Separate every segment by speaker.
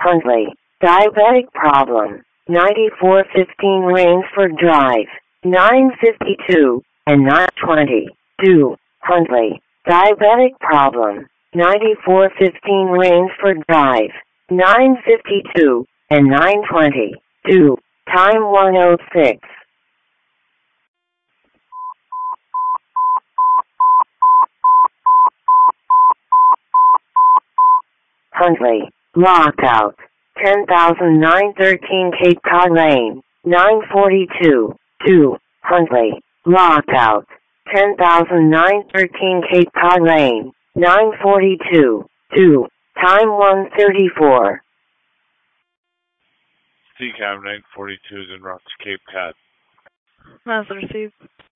Speaker 1: Huntley. Diabetic problem. 9415 Rainsford Drive. 952 and 920. 2. Huntley. Diabetic problem. 9415 Rainsford Drive. 952 and 920. 2. Time 106. Huntley. Lockout. 10,913 Cape Cod Lane. 942. 2. Huntley. Lockout. 10,913 Cape Cod Lane. 942. 2. Time 134.
Speaker 2: CCAM 942 is en route to Cape Cod.
Speaker 3: Message received.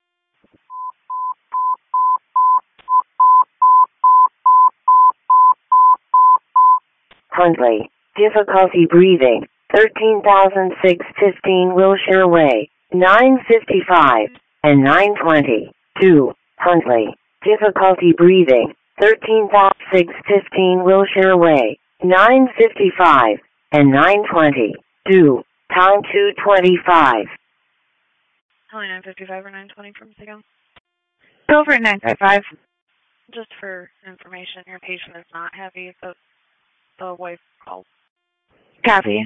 Speaker 1: Huntley. Difficulty breathing. 13,615 Wilshire Way. 955 and 920. 2. Huntley. Difficulty breathing. 13,615 Wilshire Way. 955 and 920. 2. Time 225.
Speaker 3: Only 955 or 920 from Sigo.
Speaker 4: Go for 955.
Speaker 3: Just for information, your patient is not heavy, but the wife called.
Speaker 4: Copy.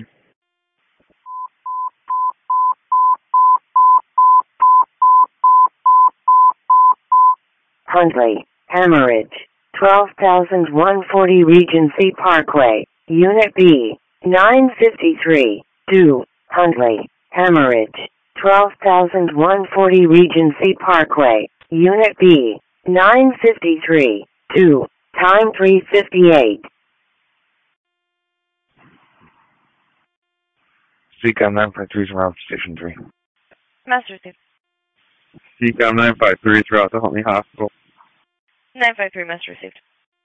Speaker 1: Huntley. Hemorrhage. 12,140 Regency Parkway. Unit B. 953. 2. Huntley. Hemorrhage. 12,140 Regency Parkway. Unit B. 953. 2. Time 358.
Speaker 5: CCAM 953 is around Station 3.
Speaker 3: Message received.
Speaker 5: CCAM 953 is throughout the Huntley Hospital.
Speaker 3: 953, message received.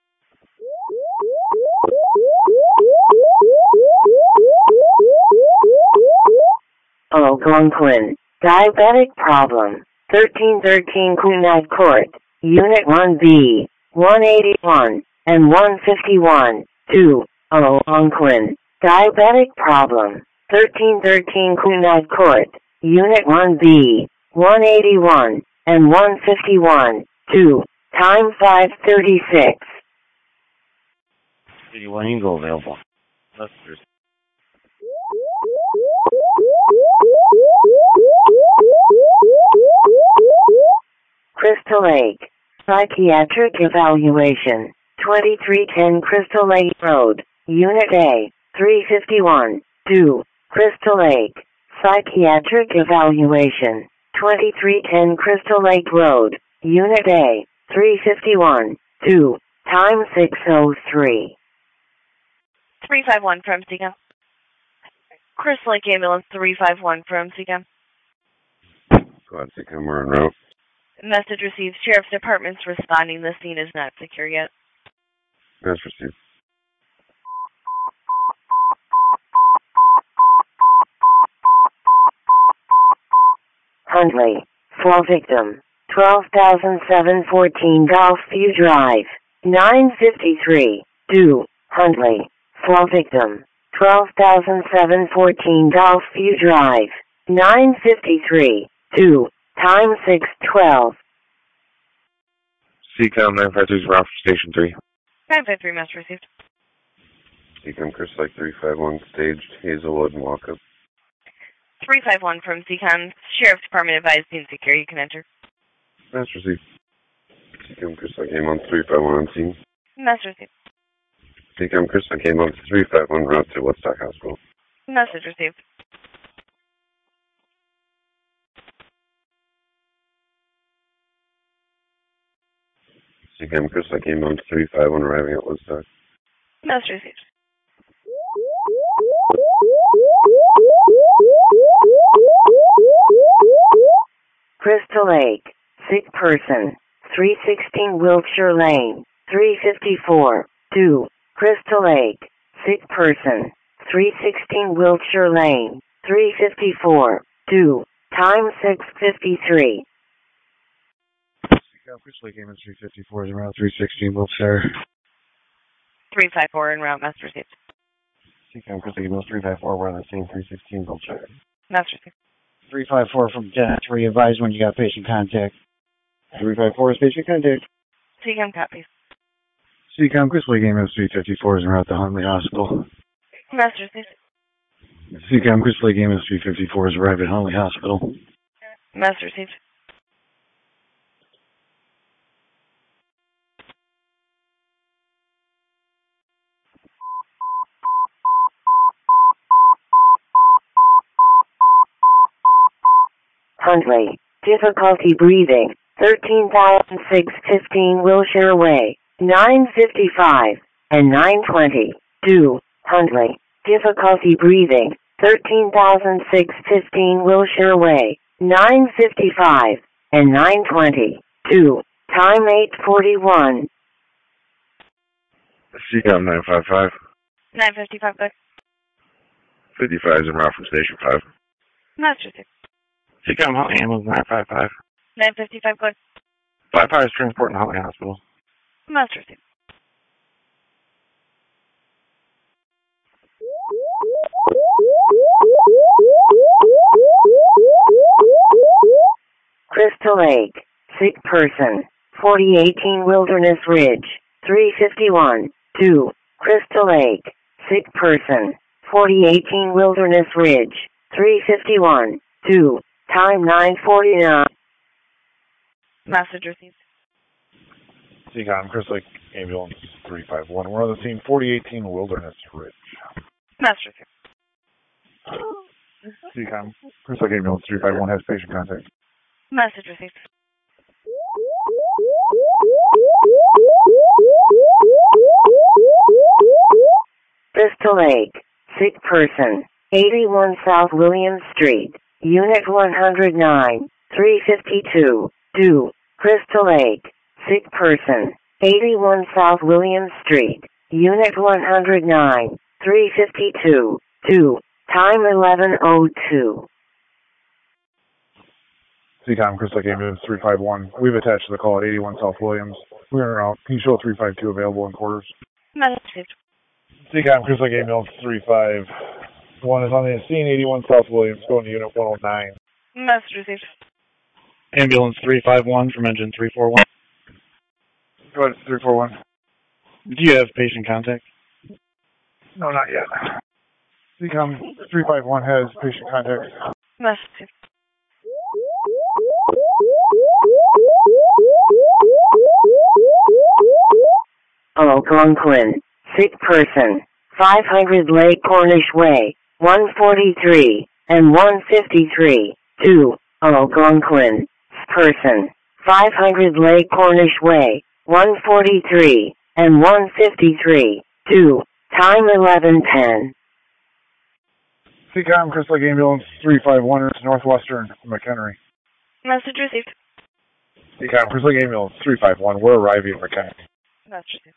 Speaker 1: Algonquin. Diabetic problem. 1313 Quinag Court. Unit 1B. 181 and 151. 2. Algonquin. Diabetic problem. 1313 Quinag Court. Unit 1B. 181 and 151. 2. Time 536.
Speaker 5: City 1 Eagle available. Messengers.
Speaker 1: Crystal Lake. Psychiatric evaluation. 2310 Crystal Lake Road. Unit A. 351. 2. Crystal Lake. Psychiatric evaluation. 2310 Crystal Lake Road. Unit A. 351. 2. Time 603.
Speaker 3: 351 from CCAM. Crystal Lake Ambulance 351 from CCAM.
Speaker 5: Go ahead, CCAM, we're en route.
Speaker 3: Message received. Sheriff's Department's responding. The scene is not secure yet.
Speaker 5: Message received.
Speaker 1: Huntley. Fall victim. 12,714 Golfview Drive. 953. 2. Huntley. Fall victim. 12,714 Golfview Drive. 953. 2. Time 612.
Speaker 5: CCAM 953 is around Station 3.
Speaker 3: 953, message received.
Speaker 5: CCAM Crystal Lake 351 staged Hazelwood and walk up.
Speaker 3: 351 from CCAM. Sheriff's Department advised scene secure. You can enter.
Speaker 5: Message received. CCAM Crystal Lake Ambulance 351 on scene.
Speaker 3: Message received.
Speaker 5: CCAM Crystal Lake Ambulance 351 route to Woodstock Hospital.
Speaker 3: Message received.
Speaker 5: CCAM Crystal Lake Ambulance 351 arriving at Woodstock.
Speaker 3: Message received.
Speaker 1: Crystal Lake. Sick person. 316 Wiltshire Lane. 354. 2. Crystal Lake. Sick person. 316 Wiltshire Lane. 354. 2. Time 653.
Speaker 5: Crystal Lake Ambulance 354 is around 316 Wiltshire.
Speaker 3: 354 en route. Message received.
Speaker 6: CCOM Crystal Gable 354, we're on the scene 316, build check.
Speaker 3: Master
Speaker 6: 354 from 10-3, advise when you got patient contact. 354 is patient contact.
Speaker 3: CCOM copies.
Speaker 6: CCOM Crystal Gable 354 is en route to Huntley Hospital.
Speaker 3: Master 6.
Speaker 6: CCOM Crystal Gable 354 is arrived at Huntley Hospital.
Speaker 3: Master 6.
Speaker 1: Huntley. Difficulty breathing. 13,615 Wilshire Way. 955 and 920. 2. Huntley. Difficulty breathing. 13,615 Wilshire Way. 955 and 920. 2. Time 8:41.
Speaker 5: CCOM 955.
Speaker 3: 955, good.
Speaker 5: 55 is en route from Station 5.
Speaker 3: Master 6.
Speaker 6: CCOM Huntley Ambulance 955.
Speaker 3: 955, good.
Speaker 6: 55 is transporting to Huntley Hospital.
Speaker 3: Master 6.
Speaker 1: Crystal Lake. Sick person. 4018 Wilderness Ridge. 351. 2. Crystal Lake. Sick person. 4018 Wilderness Ridge. 351. 2. Time 9:49.
Speaker 3: Message received.
Speaker 2: CCOM Crystal Lake Ambulance 351. We're on the scene 4018 Wilderness Ridge.
Speaker 3: Message received.
Speaker 2: CCOM Crystal Lake Ambulance 351 has patient contact.
Speaker 3: Message received.
Speaker 1: Crystal Lake. Sick person. 81 South Williams Street. Unit 109. 352. 2. Crystal Lake. Sick person. 81 South Williams Street. Unit 109. 352. 2. Time 11:02.
Speaker 2: CCOM Crystal Lake Ambulance 351. We've attached to the call at 81 South Williams. We're en route. Can you show 352 available in quarters?
Speaker 3: Message received.
Speaker 2: CCOM Crystal Lake Ambulance 351 is on the scene 81 South Williams going to Unit 109.
Speaker 3: Message received.
Speaker 6: Ambulance 351 from engine 341.
Speaker 2: Go ahead, 341.
Speaker 6: Do you have patient contact?
Speaker 2: No, not yet. CCOM 351 has patient contact.
Speaker 3: Message received.
Speaker 1: Algonquin. Sick person. 500 Lake Cornish Way. 143 and 153. 2. Algonquin. Person. 500 Lake Cornish Way. 143 and 153. 2. Time 11:10.
Speaker 2: CCOM Crystal Lake Ambulance 351 is Northwestern McHenry.
Speaker 3: Message received.
Speaker 2: CCOM Crystal Lake Ambulance 351. We're arriving at McHenry.
Speaker 3: Message received.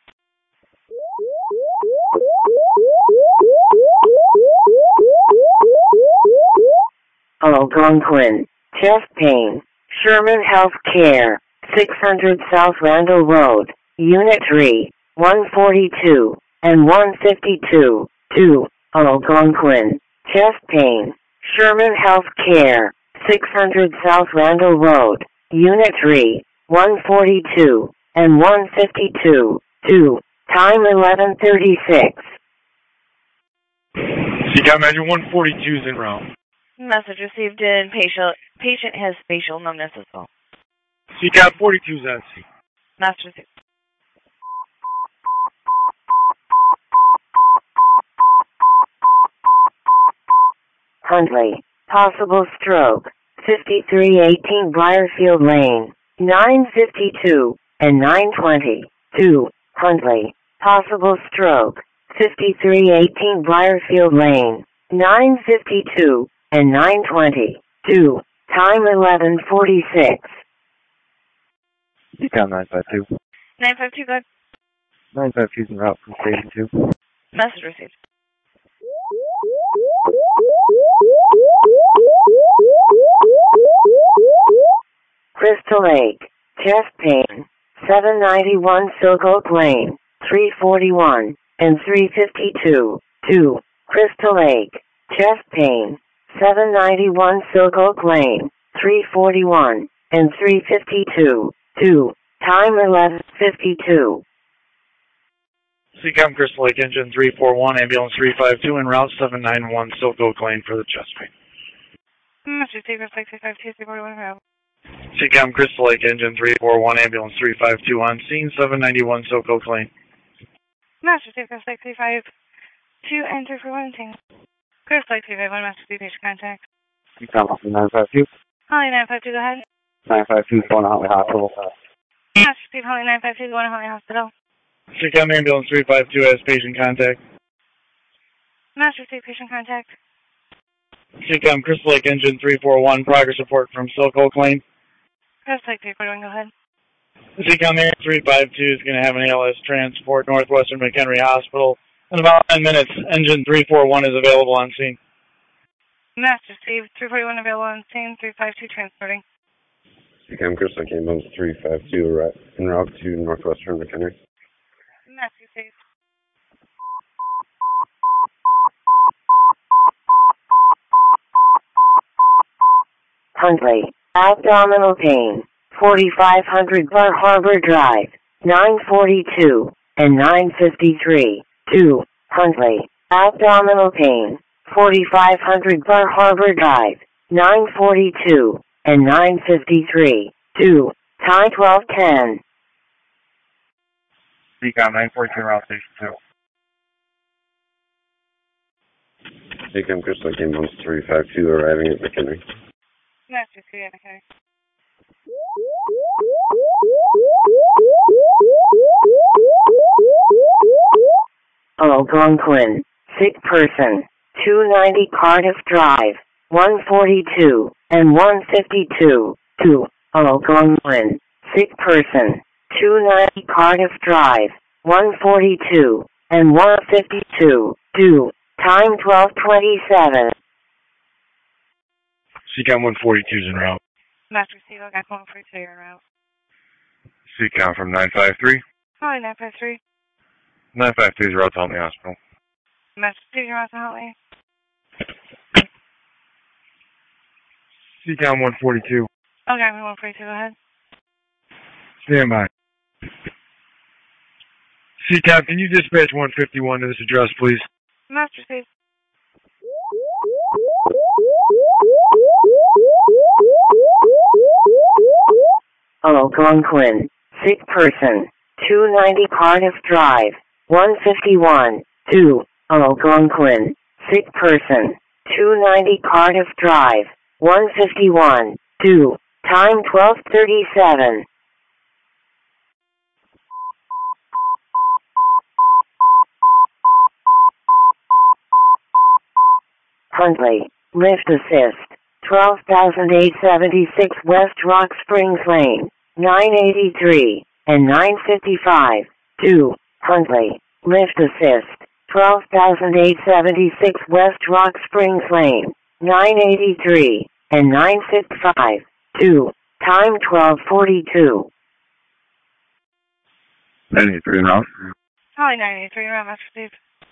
Speaker 1: Algonquin. Chest pain. Sherman Health Care. 600 South Randall Road. Unit 3. 142 and 152. 2. Algonquin. Chest pain. Sherman Health Care. 600 South Randall Road. Unit 3. 142 and 152. 2. Time 11:36.
Speaker 6: CCOM engine 142 is en route.
Speaker 3: Message received in patient has facial numbness as well.
Speaker 6: CCOM 42 is on scene.
Speaker 3: Message received.
Speaker 1: Huntley. Possible stroke. 5318 Briarfield Lane. 952 and 920. 2. Huntley. Possible stroke. 5318 Briarfield Lane. 952 and 920. 2. Time 11:46.
Speaker 6: CCOM 952.
Speaker 3: 952, good.
Speaker 6: 952 is en route from Station 2.
Speaker 3: Message received.
Speaker 1: Crystal Lake. Chest pain. 791 Silk Oak Lane. 341 and 352. 2. Crystal Lake, chest pain, 791 Silk Oak Lane, 341 and 352. 2. Time 11:52.
Speaker 7: CCOM Crystal Lake Engine 341, Ambulance 352, en route 791 Silk Oak Lane for the chest pain.
Speaker 3: Massachusetts Crystal Lake 352, 341.
Speaker 7: CCOM Crystal Lake Engine 341, Ambulance 352 on scene, 791 Silk Oak Lane.
Speaker 3: Massachusetts Crystal Lake 352 and 341 team. Crystal Lake 351, Massachusetts patient contact.
Speaker 6: CCOM 952.
Speaker 3: Holly 952, go ahead.
Speaker 6: 952 going to Huntley Hospital.
Speaker 3: Massachusetts Holly 952, going to Huntley Hospital.
Speaker 7: CCOM Ambulance 352 has patient contact.
Speaker 3: Massachusetts patient contact.
Speaker 7: CCOM Crystal Lake Engine 341, progress report from Silk Oak Lane.
Speaker 3: Crystal Lake 341, go ahead.
Speaker 7: CCOM Air 352 is going to have an ALS transport Northwestern McHenry Hospital. In about 10 minutes, engine 341 is available on scene.
Speaker 3: Master Steve, 341 available on scene, 352 transporting.
Speaker 5: CCOM Crystal Lake Ambulance 352 en route to Northwestern McHenry.
Speaker 3: Master Steve.
Speaker 1: Huntley, abdominal pain, 4500 Bar Harbor Drive, 942 and 953. 2. Huntley, abdominal pain, 4500 Bar Harbor Drive, 942 and 953. 2. Time 12:10.
Speaker 7: CCOM 942 route station 2.
Speaker 5: CCOM Crystal Lake Ambulance 352 arriving at McHenry.
Speaker 3: Master Steve, okay.
Speaker 1: Algonquin, sick person, 290 Cardiff Drive, 142 and 152. 2. Algonquin, sick person, 290 Cardiff Drive, 142 and 152. 2. Time 12:27.
Speaker 7: CCOM 142 is en route.
Speaker 3: Master Steve, I got 142 en route.
Speaker 7: CCOM from 953.
Speaker 3: Holly 953.
Speaker 7: 953 is route to Huntley Hospital.
Speaker 3: Master Steve, you're out to Huntley.
Speaker 7: CCOM 142.
Speaker 3: Okay, 142, go ahead.
Speaker 7: Stand by. CCOM, can you dispatch 151 to this address, please?
Speaker 3: Master Steve.
Speaker 1: Algonquin, sick person, 290 Cardiff Drive, 151. 2. Algonquin, sick person, 290 Cardiff Drive, 151. 2. Time 12:37. Huntley, lift assist, 12,876 West Rock Springs Lane, 983 and 955. 2. Huntley, lift assist, 12,876 West Rock Springs Lane, 983 and 955. 2. Time 12:42.
Speaker 7: 983 en route.
Speaker 3: Holly 983 en route, Master Steve.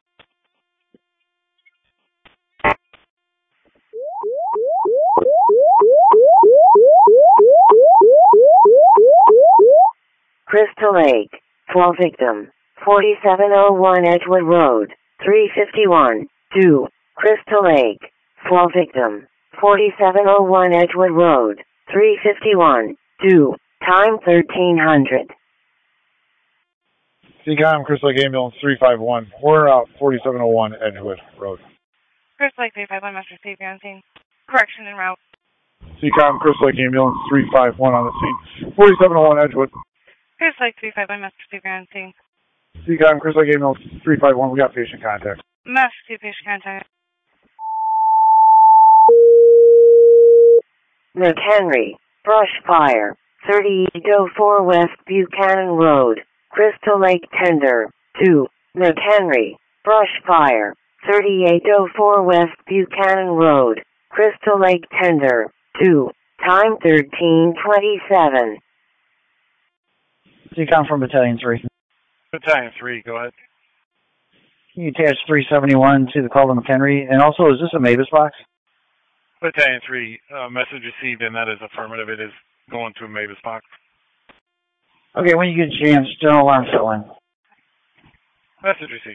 Speaker 1: Crystal Lake, fall victim, 4701 Edgewood Road, 351. 2. Crystal Lake, fall victim, 4701 Edgewood Road, 351. 2. Time 1300.
Speaker 2: CCOM Crystal Lake Ambulance 351. We're out 4701 Edgewood Road.
Speaker 3: Crystal Lake 351, Master Steve, you're on scene. Correction en route.
Speaker 2: CCOM Crystal Lake Ambulance 351 on the scene. 4701 Edgewood.
Speaker 3: Crystal Lake 351, Master Steve, you're on scene.
Speaker 2: CCOM Crystal Lake Ambulance 351. We got patient contact.
Speaker 3: Master Steve, patient contact.
Speaker 1: McHenry, brush fire, 3804 West Buchanan Road, Crystal Lake Tender. 2. McHenry, brush fire, 3804 West Buchanan Road, Crystal Lake Tender. 2. Time 13:27.
Speaker 6: CCOM from Battalion 3.
Speaker 7: Battalion 3, go ahead.
Speaker 6: Can you attach 371 to the call to McHenry? And also, is this a Mavis box?
Speaker 7: Battalion 3, message received, and that is affirmative. It is going to a Mavis box.
Speaker 6: Okay, when you get a chance, general alarm fill in.
Speaker 7: Message received.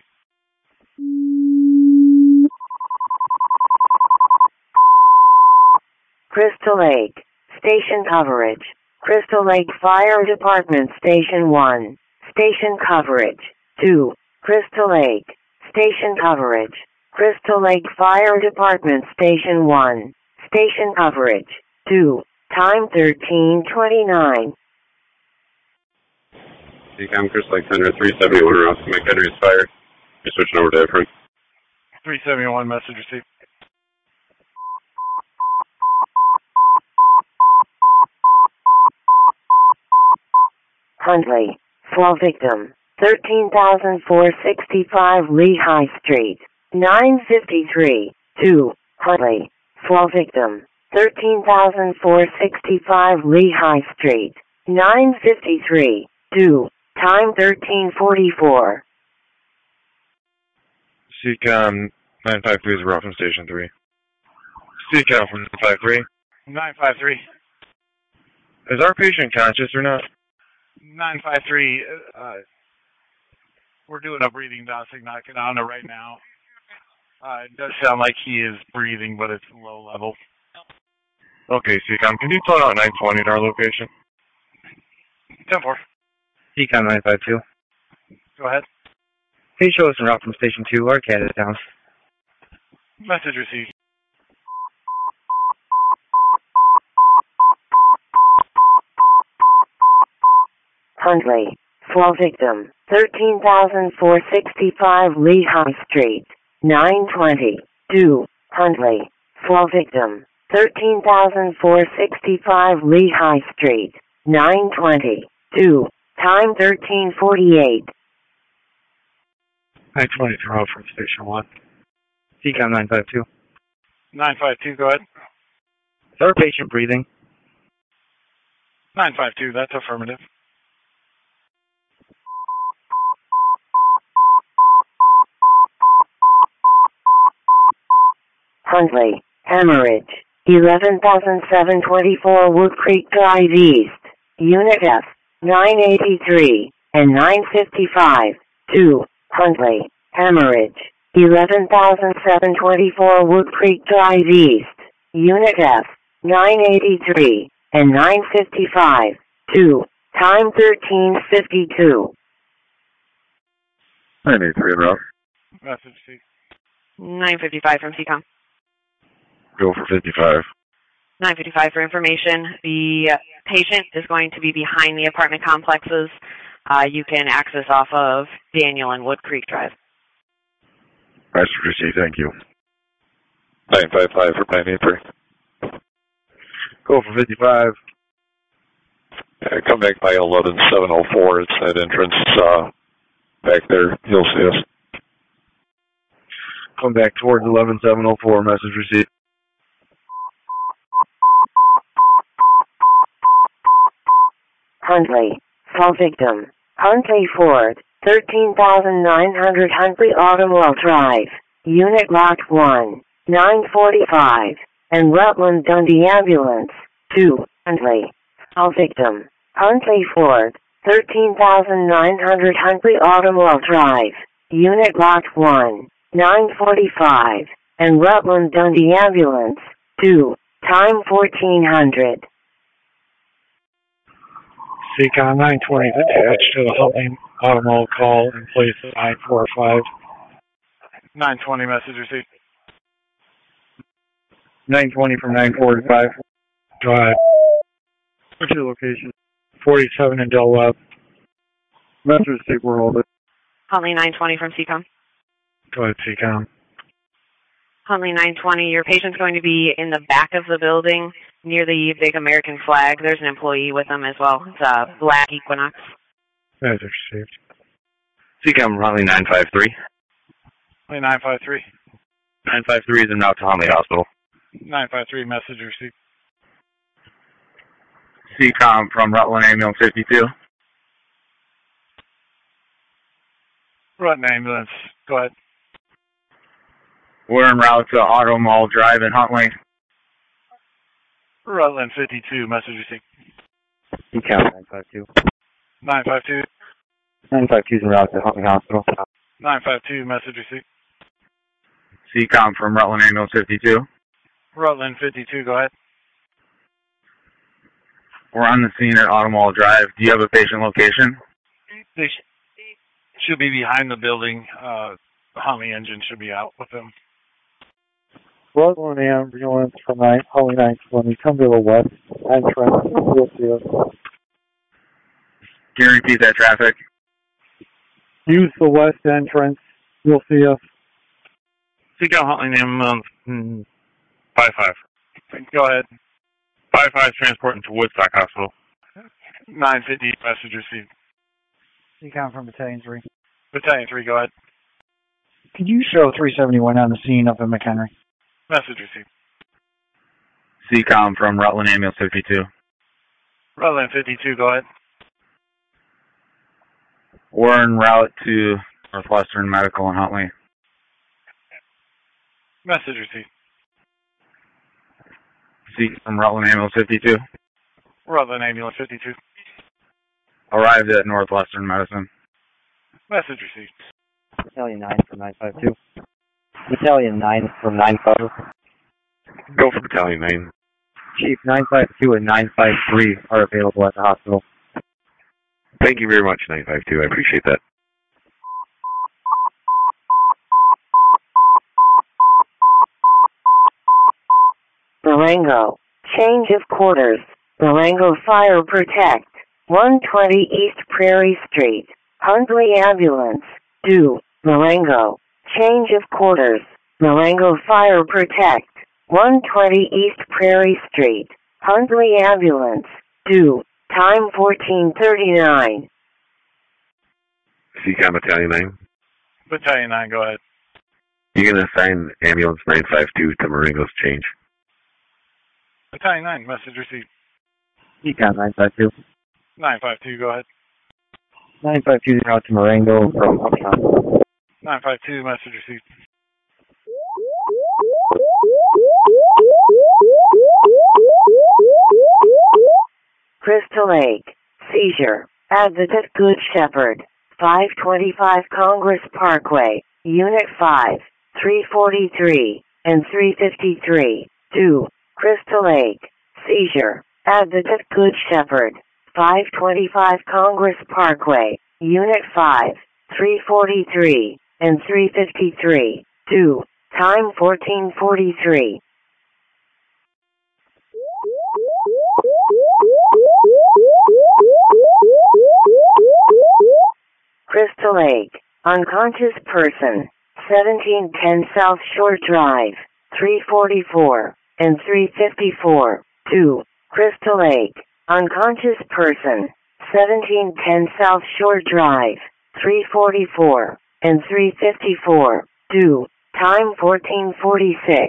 Speaker 1: Crystal Lake. Station coverage. Crystal Lake Fire Department Station 1. Station coverage. 2. Crystal Lake. Station coverage. Crystal Lake Fire Department Station 1. Station coverage. 2. Time 13:29.
Speaker 5: CCOM, Crystal Lake Center, 371 Ross McHenry's fired. You're switching over to different.
Speaker 7: 371, message received.
Speaker 1: Huntley. Fall victim. 13,465 Lehigh Street. 953. 2. Huntley. Fall victim. 13,465 Lehigh Street. 953. 2. Time 13:44.
Speaker 8: CCOM 953 is a route from Station 3. CCOM from 953.
Speaker 7: 953.
Speaker 8: Is our patient conscious or not?
Speaker 7: 953, we're doing a breathing dosing on it right now. It does sound like he is breathing, but it's low level.
Speaker 8: Okay, CCOM, can you tone out 920 at our location?
Speaker 7: 10-4.
Speaker 9: CCOM 952.
Speaker 7: Go ahead.
Speaker 9: Please show us en route from Station 2, Arcade is down.
Speaker 7: Message received.
Speaker 1: Huntley. Fall victim. 13,465 Lehigh Street. 920. 2. Huntley. Fall victim. 13,465 Lehigh Street. 920. 2. Time 13:48.
Speaker 9: 920 en route from Station 1. CCOM 952.
Speaker 7: 952, go ahead.
Speaker 9: Is our patient breathing?
Speaker 7: 952, that's affirmative.
Speaker 1: Huntley. Hemorrhage. 11,724 Wood Creek Drive East. Unit F. 983 and 955. 2. Huntley. Hemorrhage. 11,724 Wood Creek Drive East. Unit F. 983 and 955. 2. Time 13:52.
Speaker 8: 983 en route.
Speaker 7: Message received.
Speaker 10: 955 from CCOM.
Speaker 8: Go for 55.
Speaker 10: 955 for information. The patient is going to be behind the apartment complexes. You can access off of Daniel and Wood Creek Drive.
Speaker 8: Nice to receive, thank you.
Speaker 5: 955 for 983.
Speaker 8: Go for 55.
Speaker 5: Come back by 11704. It's that entrance back there. You'll see us.
Speaker 8: Come back towards 11704. Message received.
Speaker 1: Huntley. Fall victim. Huntley Ford. 13,900 Huntley Automobile Drive. Unit Lot 1. 945. And Rutland Dundee Ambulance. 2. Huntley. Fall victim. Huntley Ford. 13,900 Huntley Automobile Drive. Unit Lot 1. 945. And Rutland Dundee Ambulance. 2. Time 1400.
Speaker 7: CCOM 920 is attached to the Huntley Automobile call in place of 945. 920 message received.
Speaker 6: 920 from 945.
Speaker 7: Drive. What's your location? 47 in Del Webb.
Speaker 6: Message received, we're holding.
Speaker 10: Huntley 920 from CCOM.
Speaker 7: Go ahead, CCOM.
Speaker 10: Huntley 920, your patient's going to be in the back of the building near the big American flag. There's an employee with them as well. It's a black Equinox.
Speaker 7: Message received.
Speaker 9: CCOM Huntley 953.
Speaker 7: Huntley 953.
Speaker 9: 953 is en route to Huntley Hospital.
Speaker 7: 953 message received.
Speaker 9: CCOM from Rutland Ambulance 52.
Speaker 7: Rutland Ambulance, go ahead.
Speaker 6: We're en route to Auto Mall Drive in Huntley.
Speaker 7: Rutland 52, message received.
Speaker 9: CCOM 952.
Speaker 7: 952.
Speaker 9: 952 is en route to Huntley Hospital.
Speaker 7: 952, message received.
Speaker 6: CCOM from Rutland Ambulance 52.
Speaker 7: Rutland 52, go ahead.
Speaker 6: We're on the scene at Auto Mall Drive. Do you have a patient location?
Speaker 7: They should be behind the building. The Huntley engine should be out with them.
Speaker 2: Rutland Ambulance from Huntley 920. Come to the west entrance. You'll see us.
Speaker 6: Can you repeat that traffic?
Speaker 2: Use the west entrance. You'll see us.
Speaker 8: CCOM Huntley Ambulance 55.
Speaker 7: Go ahead.
Speaker 8: 55 transporting to Woodstock Hospital.
Speaker 7: 950, message received.
Speaker 6: CCOM from Battalion 3.
Speaker 7: Battalion 3, go ahead.
Speaker 6: Could you show 371 on the scene up in McHenry?
Speaker 7: Message received.
Speaker 6: CCOM from Rutland Ambulance 52.
Speaker 7: Rutland 52, go ahead.
Speaker 6: We're en route to Northwestern Medical in Huntley.
Speaker 7: Message received.
Speaker 6: CCOM from Rutland Ambulance 52.
Speaker 7: Rutland Ambulance 52.
Speaker 6: Arrived at Northwestern Medicine.
Speaker 7: Message received.
Speaker 9: Battalion 9 from 952. Battalion 9 from 952.
Speaker 5: Go for Battalion 9.
Speaker 9: Chief, 952 and 953 are available at the hospital.
Speaker 5: Thank you very much, 952. I appreciate that.
Speaker 1: Durango. Change of quarters. Durango Fire Protect. 120 East Prairie Street. Huntley Ambulance. Due. Durango. Change of quarters. Durango Fire Protect. 120 East Prairie Street. Huntley Ambulance. Due. Time 14:39.
Speaker 5: CCOM Battalion 9.
Speaker 7: Battalion 9, go ahead.
Speaker 5: You're going to assign Ambulance 952 to Marengo's change.
Speaker 7: Battalion 9, message received.
Speaker 9: CCOM 952.
Speaker 7: 952, go ahead.
Speaker 9: 952 is en route to Marengo from Huntley Hospital.
Speaker 7: 952, message received.
Speaker 1: Crystal Lake. Seizure. Advocate Good Shepherd. 525 Congress Parkway. Unit 5. 343 and 353. 2. Crystal Lake. Seizure. Advocate Good Shepherd. 525 Congress Parkway. Unit 5. 343 and 353. 2. Time 14:43. Crystal Lake. Unconscious person. 1710 South Shore Drive. 344 and 354. 2. Crystal Lake. Unconscious person. 1710 South Shore Drive. 344 and 354. 2. Time 14:46.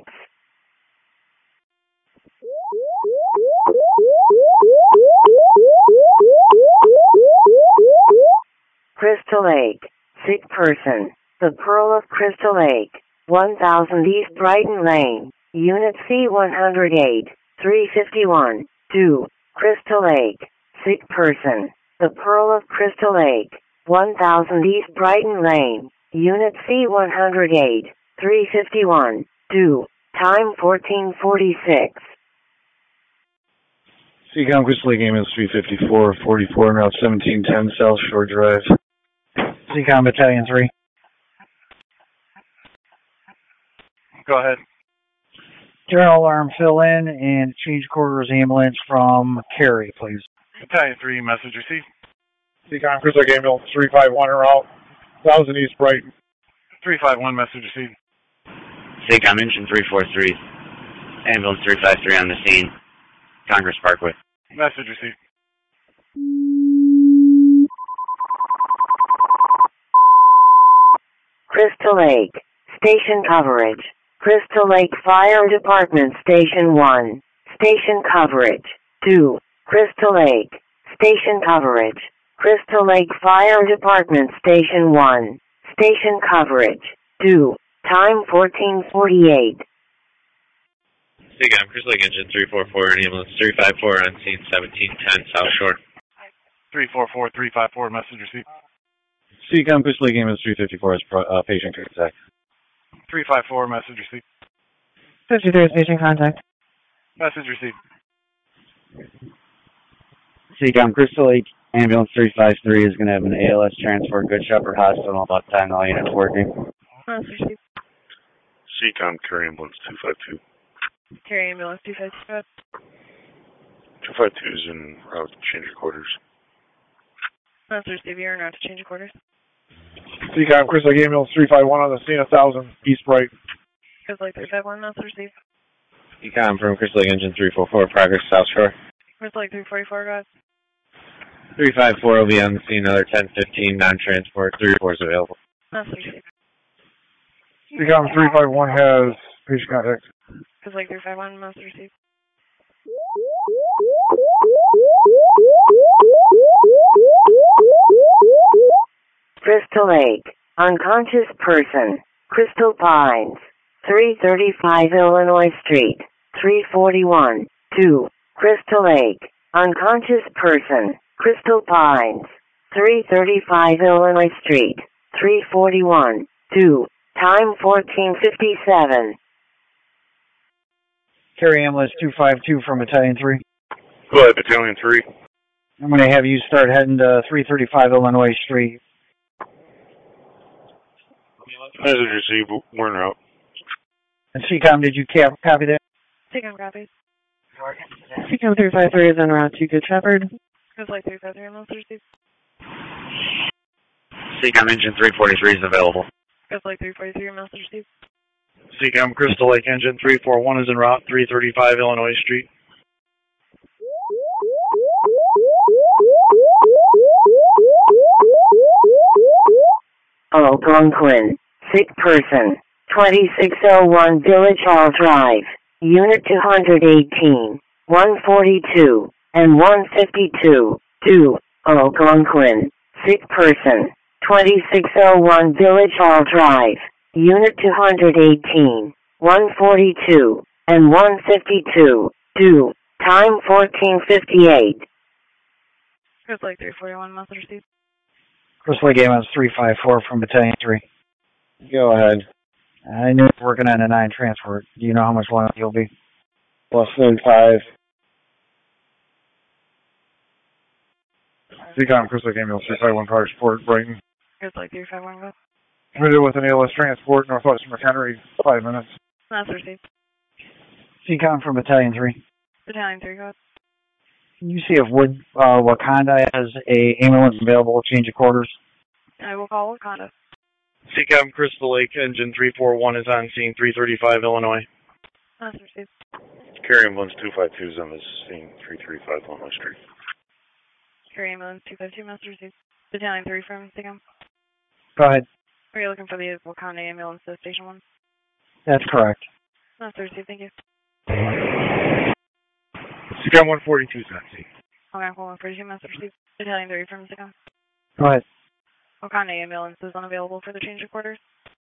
Speaker 1: Crystal Lake. Sick person. The Pearl of Crystal Lake. 1000 East Brighton Lane. Unit C108. 351. 2. Crystal Lake. Sick person. The Pearl of Crystal Lake. 1000 East Brighton Lane. Unit C108. 351. 2. Time 14:46.
Speaker 2: CCOM Crystal Lake Ambulance 354, 44 and Route 1710 South Shore Drive.
Speaker 6: CCOM Battalion 3.
Speaker 7: Go ahead.
Speaker 6: General alarm fill in and change quarters ambulance from Cary, please.
Speaker 7: Battalion 3, message received.
Speaker 2: CCOM Crystal Lake Ambulance 351 Route 1000 East Brighton.
Speaker 7: 351, message received.
Speaker 11: CCOM Engine 343. Ambulance 353 on the scene. Congress Parkway.
Speaker 7: Message received.
Speaker 1: Crystal Lake. Station coverage. Crystal Lake Fire Department Station 1. Station coverage. 2. Crystal Lake. Station coverage. Crystal Lake Fire Department Station 1. Station coverage. 2. Time 14:48.
Speaker 12: CCOM, Crystal Lake Engine 344, and ambulance 354 on scene 1710 South Shore.
Speaker 2: 344, 354, message received.
Speaker 6: CCOM, Crystal Lake ambulance 354 is patient contact.
Speaker 2: 354, message received.
Speaker 4: 53 is patient contact.
Speaker 2: Message received.
Speaker 9: CCOM, Crystal Lake ambulance 353 is going to have an ALS transport, Good Shepherd Hospital, about 10 all units working.
Speaker 3: Message received.
Speaker 13: CCOM, carry ambulance 252.
Speaker 3: Carry ambulance 252.
Speaker 13: 252 is en route to change your quarters.
Speaker 3: Message received. You're en route to change your quarters.
Speaker 2: CCOM, Crystal Lake ambulance 351 on the scene, 1000 East Bright.
Speaker 3: Crystal Lake 351, message received.
Speaker 12: CCOM from Crystal Lake Engine 344, progress South Shore.
Speaker 3: Crystal Lake 344, go ahead.
Speaker 12: 354 will be on the scene, another 1015, non-transport, 34 is available.
Speaker 3: Message received.
Speaker 2: CCOM 351 has patient contact.
Speaker 3: Crystal Lake 351, message received.
Speaker 1: Crystal Lake. Unconscious person. Crystal Pines. 335 Illinois Street. 341. 2. Crystal Lake. Unconscious person. Crystal Pines. 335 Illinois Street. 341. 2. Time 14:57.
Speaker 6: Carry ambulance 252 from Battalion 3.
Speaker 13: Go ahead, Battalion 3.
Speaker 6: I'm going to have you start heading to 335 Illinois Street.
Speaker 13: Message received, we're en route.
Speaker 6: And CCOM, did you copy that?
Speaker 3: CCOM copies.
Speaker 4: CCOM 353 is en route to Good Shepherd.
Speaker 3: Crystal Lake 353, message received.
Speaker 11: CCOM Engine 343 is available.
Speaker 3: Crystal Lake 343, message received.
Speaker 7: CCOM Crystal Lake Engine 341 is en route, 335 Illinois Street.
Speaker 1: Algonquin. Sick person. 2601 Village Hall Drive. Unit 218, 142, and 152. 2. Algonquin. Sick person. 2601 Village Hall Drive. Unit 218, 142, and 152. 2. Time 14:58.
Speaker 3: Crystal Lake 341, message received.
Speaker 6: Crystal Lake ambulance 354 from Battalion 3.
Speaker 12: Go ahead.
Speaker 6: I knew you were working on a 9 transport. Do you know how much longer you'll be?
Speaker 12: Less than 5.
Speaker 2: CCOM, Crystal Lake ambulance 351, progress report, Brighton.
Speaker 3: Crystal Lake 351, go ahead.
Speaker 2: Committed with an ALS transport, Northwestern McHenry, 5 minutes.
Speaker 3: Message received.
Speaker 6: CCOM from Battalion 3.
Speaker 3: Battalion 3, go ahead.
Speaker 6: Can you see if Wakanda has a ambulance available to change of quarters?
Speaker 3: I will call Wakanda.
Speaker 7: CCOM Crystal Lake Engine 341 is on scene, 335 Illinois.
Speaker 3: Message received.
Speaker 13: Carry ambulance 252 is on the scene, 335 Illinois Street.
Speaker 3: Carry ambulance 252, message received. Battalion 3 from CCOM.
Speaker 6: Go ahead.
Speaker 3: Are you looking for the Wakanda ambulance to Station 1?
Speaker 6: That's correct.
Speaker 3: Message received, thank you.
Speaker 2: CCOM 142 is on scene.
Speaker 3: Okay, 142, message received. Battalion 3 from CCOM.
Speaker 6: Go ahead.
Speaker 3: Wakanda ambulance is unavailable for the change of quarters.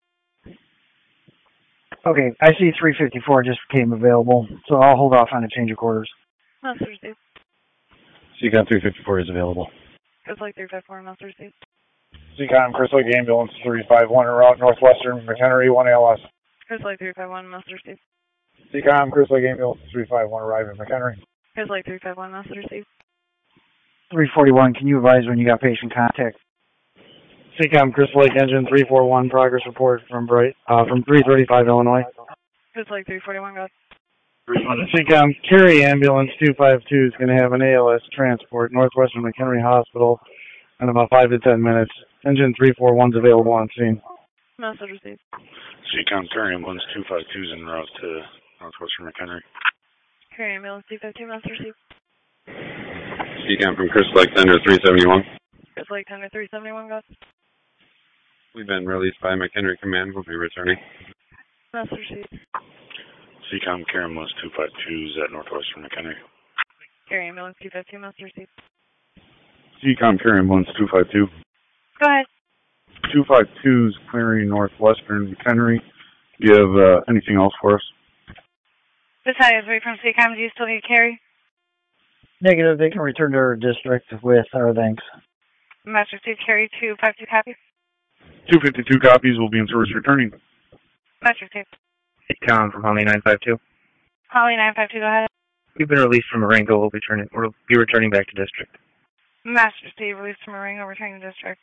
Speaker 6: Okay, I see 354 just became available, so I'll hold off on a change of quarters.
Speaker 3: Message received.
Speaker 12: CCOM 354 is available.
Speaker 3: Crystal Lake 354, message received.
Speaker 2: CCOM, Crystal Lake ambulance 351 en route, Northwestern McHenry, 1 ALS.
Speaker 3: Crystal Lake 351, message received.
Speaker 2: CCOM, Crystal Lake ambulance 351 arriving McHenry.
Speaker 3: Crystal Lake 351, message received.
Speaker 6: 341, can you advise when you got patient contact?
Speaker 7: CCOM Crystal Lake Engine 341, progress report from 335 Illinois.
Speaker 3: Crystal Lake 341, go ahead.
Speaker 7: CCOM Carry Ambulance 252 is going to have an ALS transport, Northwestern McHenry Hospital, in about 5 to 10 minutes. Engine 341 is available on scene.
Speaker 3: Message received.
Speaker 13: CCOM Carry Ambulance 252 is en route to Northwestern McHenry.
Speaker 3: Carry Ambulance 252, message received.
Speaker 5: CCOM from Crystal Lake Thunder 371.
Speaker 3: Crystal Lake Thunder 371, go ahead.
Speaker 5: We've been released by McHenry Command. We'll be returning.
Speaker 3: Message received.
Speaker 13: CCOM Carry Ambulance 252 is at Northwestern McHenry.
Speaker 3: Carry Ambulance 252, message received.
Speaker 13: CCOM Carry Ambulance 252.
Speaker 3: Go ahead.
Speaker 2: 252's clearing Northwestern McHenry.
Speaker 13: Do you have anything else for us?
Speaker 3: Battalion 3 from CCOM, do you still need carry?
Speaker 6: Negative, they can return to our district with our thanks.
Speaker 3: Master 2 carry 252 copy.
Speaker 13: 252 copies will be in service returning.
Speaker 3: Master 2.
Speaker 12: CCOM from Holly 952.
Speaker 3: Holly 952, go ahead.
Speaker 12: We've been released from Marengo. We'll be returning back to district.
Speaker 3: Master Steve, released from Marengo, returning to district.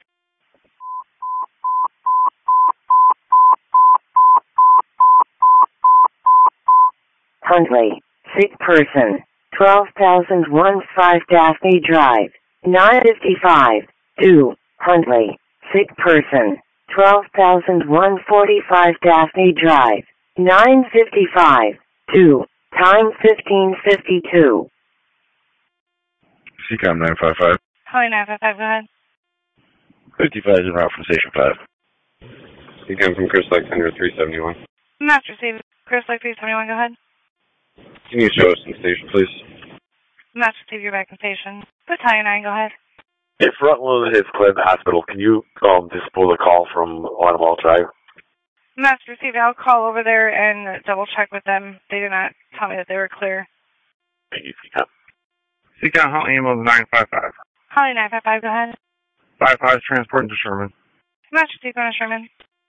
Speaker 1: Huntley, sick person, 12,015 Daphne Drive, 955, 2, Huntley, sick person, 12,145 Daphne Drive, 955, 2, time 1552.
Speaker 13: CCOM 955.
Speaker 3: Holly 955, go ahead.
Speaker 13: 55 is en route from Station 5.
Speaker 5: CCOM from Chris Alexander 371.
Speaker 3: Master Steve, Chris Lake 371, go ahead.
Speaker 5: Can you show us in station, please?
Speaker 3: Master Steve, you're back in station. Battalion 9, go ahead.
Speaker 14: If front load hits Clinton Hospital, can you just pull the call from Automall Drive?
Speaker 3: Master Steve, I'll call over there and double check with them. They did not tell me that they were clear.
Speaker 14: Thank you, CCOM.
Speaker 8: CCOM Holly ambulance 955.
Speaker 3: Holly 955, go ahead.
Speaker 8: 55 transporting to Sherman.
Speaker 3: Master Steve, going to Sherman.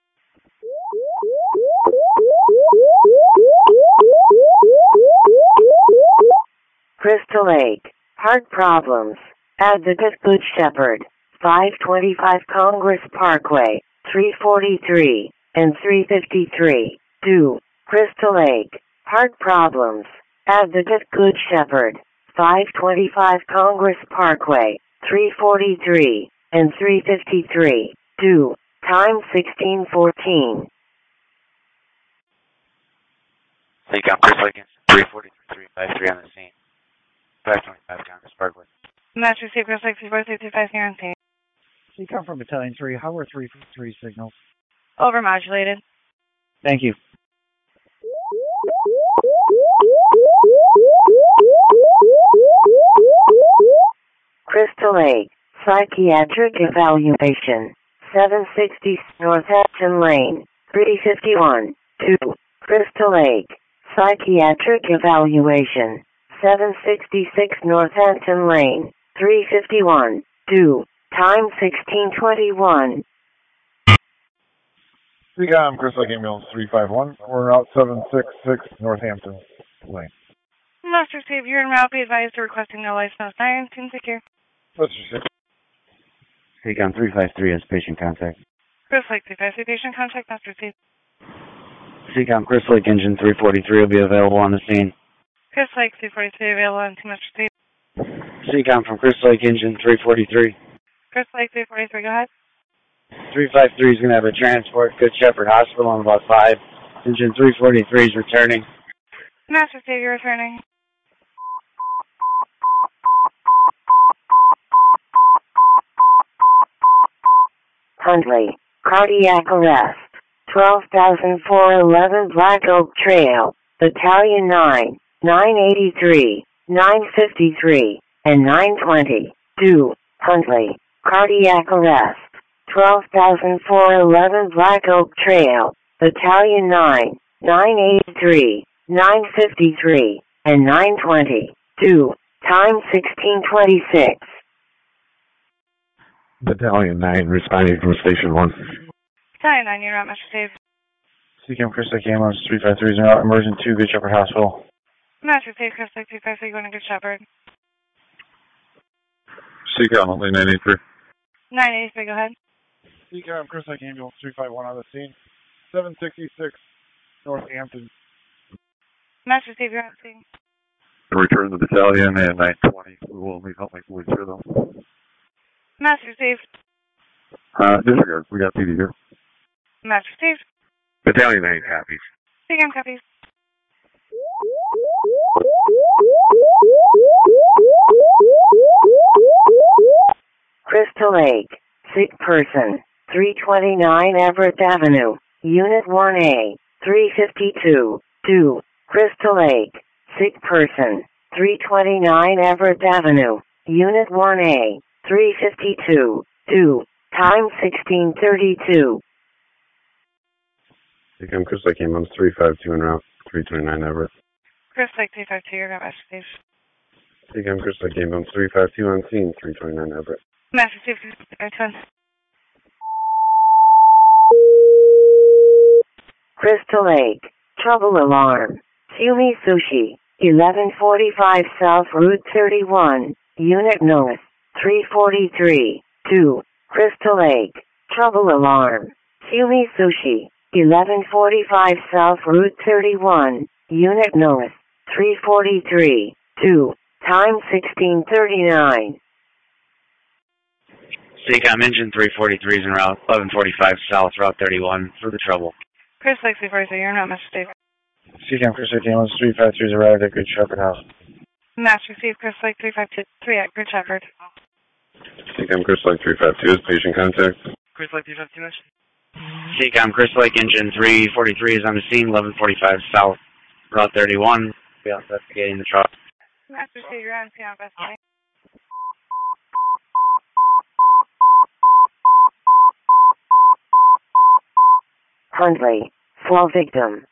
Speaker 1: Crystal Lake, heart problems. Advocate Good Shepherd, 525 Congress Parkway, 343 and 353. 2, Crystal Lake, heart problems. Advocate Good Shepherd, 525 Congress Parkway, 343 and 353. 2, time 1614.
Speaker 11: CCOM Chris Lake, 343 on the scene. 525 Congress Parkway.
Speaker 3: Master Steve, Chris Lake 34325 here on scene.
Speaker 6: CCOM from Battalion 3, how are 353 signals?
Speaker 3: Overmodulated.
Speaker 6: Thank you.
Speaker 1: Crystal Lake, psychiatric evaluation, 760 Northampton Lane, 351. 2, Crystal Lake, psychiatric evaluation, 766 Northampton Lane, 351. 2, time 1621.
Speaker 2: CCOM Chris Lake ambulance 351. We're out 766 Northampton Lane.
Speaker 3: Master Steve, you're en route. Be advised to requesting no license, no siren. Team secure.
Speaker 9: CCOM 353 has patient contact.
Speaker 3: Chris Lake 353, patient contact, Master Steve.
Speaker 9: CCOM Chris Lake engine 343 will be available on the scene.
Speaker 3: Chris Lake 343 available on Team Master Steve.
Speaker 9: CCOM from Chris Lake engine 343.
Speaker 3: Chris Lake 343, go ahead.
Speaker 9: 353 is going to have a transport, Good Shepherd Hospital in about 5. Engine 343 is returning.
Speaker 3: Master Steve, you're returning.
Speaker 1: Huntley, cardiac arrest, 12,411 Black Oak Trail, Battalion 9, 983, 953, and 920. 2, Huntley, cardiac arrest, 12,411 Black Oak Trail, Battalion 9, 983, 953, and 920. 2, time 1626.
Speaker 14: Battalion 9 responding from Station 1.
Speaker 3: Battalion 9, you're out, Master Steve.
Speaker 7: CCOM Chris Lake ambulance 353 is out. Emergent 2, Good Shepherd Hospital.
Speaker 3: Master Steve, Chris Lake 353, going to Good Shepherd.
Speaker 5: CCOM Huntley 983.
Speaker 3: 983, go ahead.
Speaker 2: CCOM Chris Lake ambulance 351 on the scene, 766 Northampton.
Speaker 3: Master Steve, you're on scene.
Speaker 5: Return to the battalion and 920. We will leave Huntley fully through them.
Speaker 3: Master Steve.
Speaker 5: Disregard. We got PD here.
Speaker 3: Master Steve.
Speaker 14: Battalion 9 copies.
Speaker 3: CCOM copies.
Speaker 1: Crystal Lake, sick person, 329 Everett Avenue, Unit 1A, 352. 2, Crystal Lake, sick person, 329 Everett Avenue, Unit 1A, 352. 2, time 1632.
Speaker 15: CCAM Crystal Lake ambulance 352 en route 329 Everett.
Speaker 3: Crystal Lake 352, you're got Master Steve.
Speaker 15: CCAM Crystal Lake ambulance 352 on scene 329 Everett.
Speaker 3: Master Steve, 321.
Speaker 1: Crystal Lake. Trouble alarm. Sumi Sushi. 1145 South Route 31. Unit North. 343. 2. Crystal Lake. Trouble alarm. Sumi Sushi. 1145 South Route 31. Unit North. 343. 2. Time 1639.
Speaker 11: CCOM engine 343 is en route 1145 South Route 31 for the trouble.
Speaker 3: Crystal Lake 343, you're not Master Steve.
Speaker 7: CCAM Crystal Lake ambulance 353 is arrived at Good Shepherd House.
Speaker 3: Master Steve, Crystal Lake 353 at Good Shepherd.
Speaker 15: CCAM Crystal Lake 352 is patient contact.
Speaker 3: Crystal Lake 352, mission.
Speaker 11: CCOM Crystal Lake engine 343 is on the scene 1145 South Route 31. We are investigating the truck.
Speaker 3: Master Steve, you're on scene investigating.
Speaker 1: Huntley. Fall victim.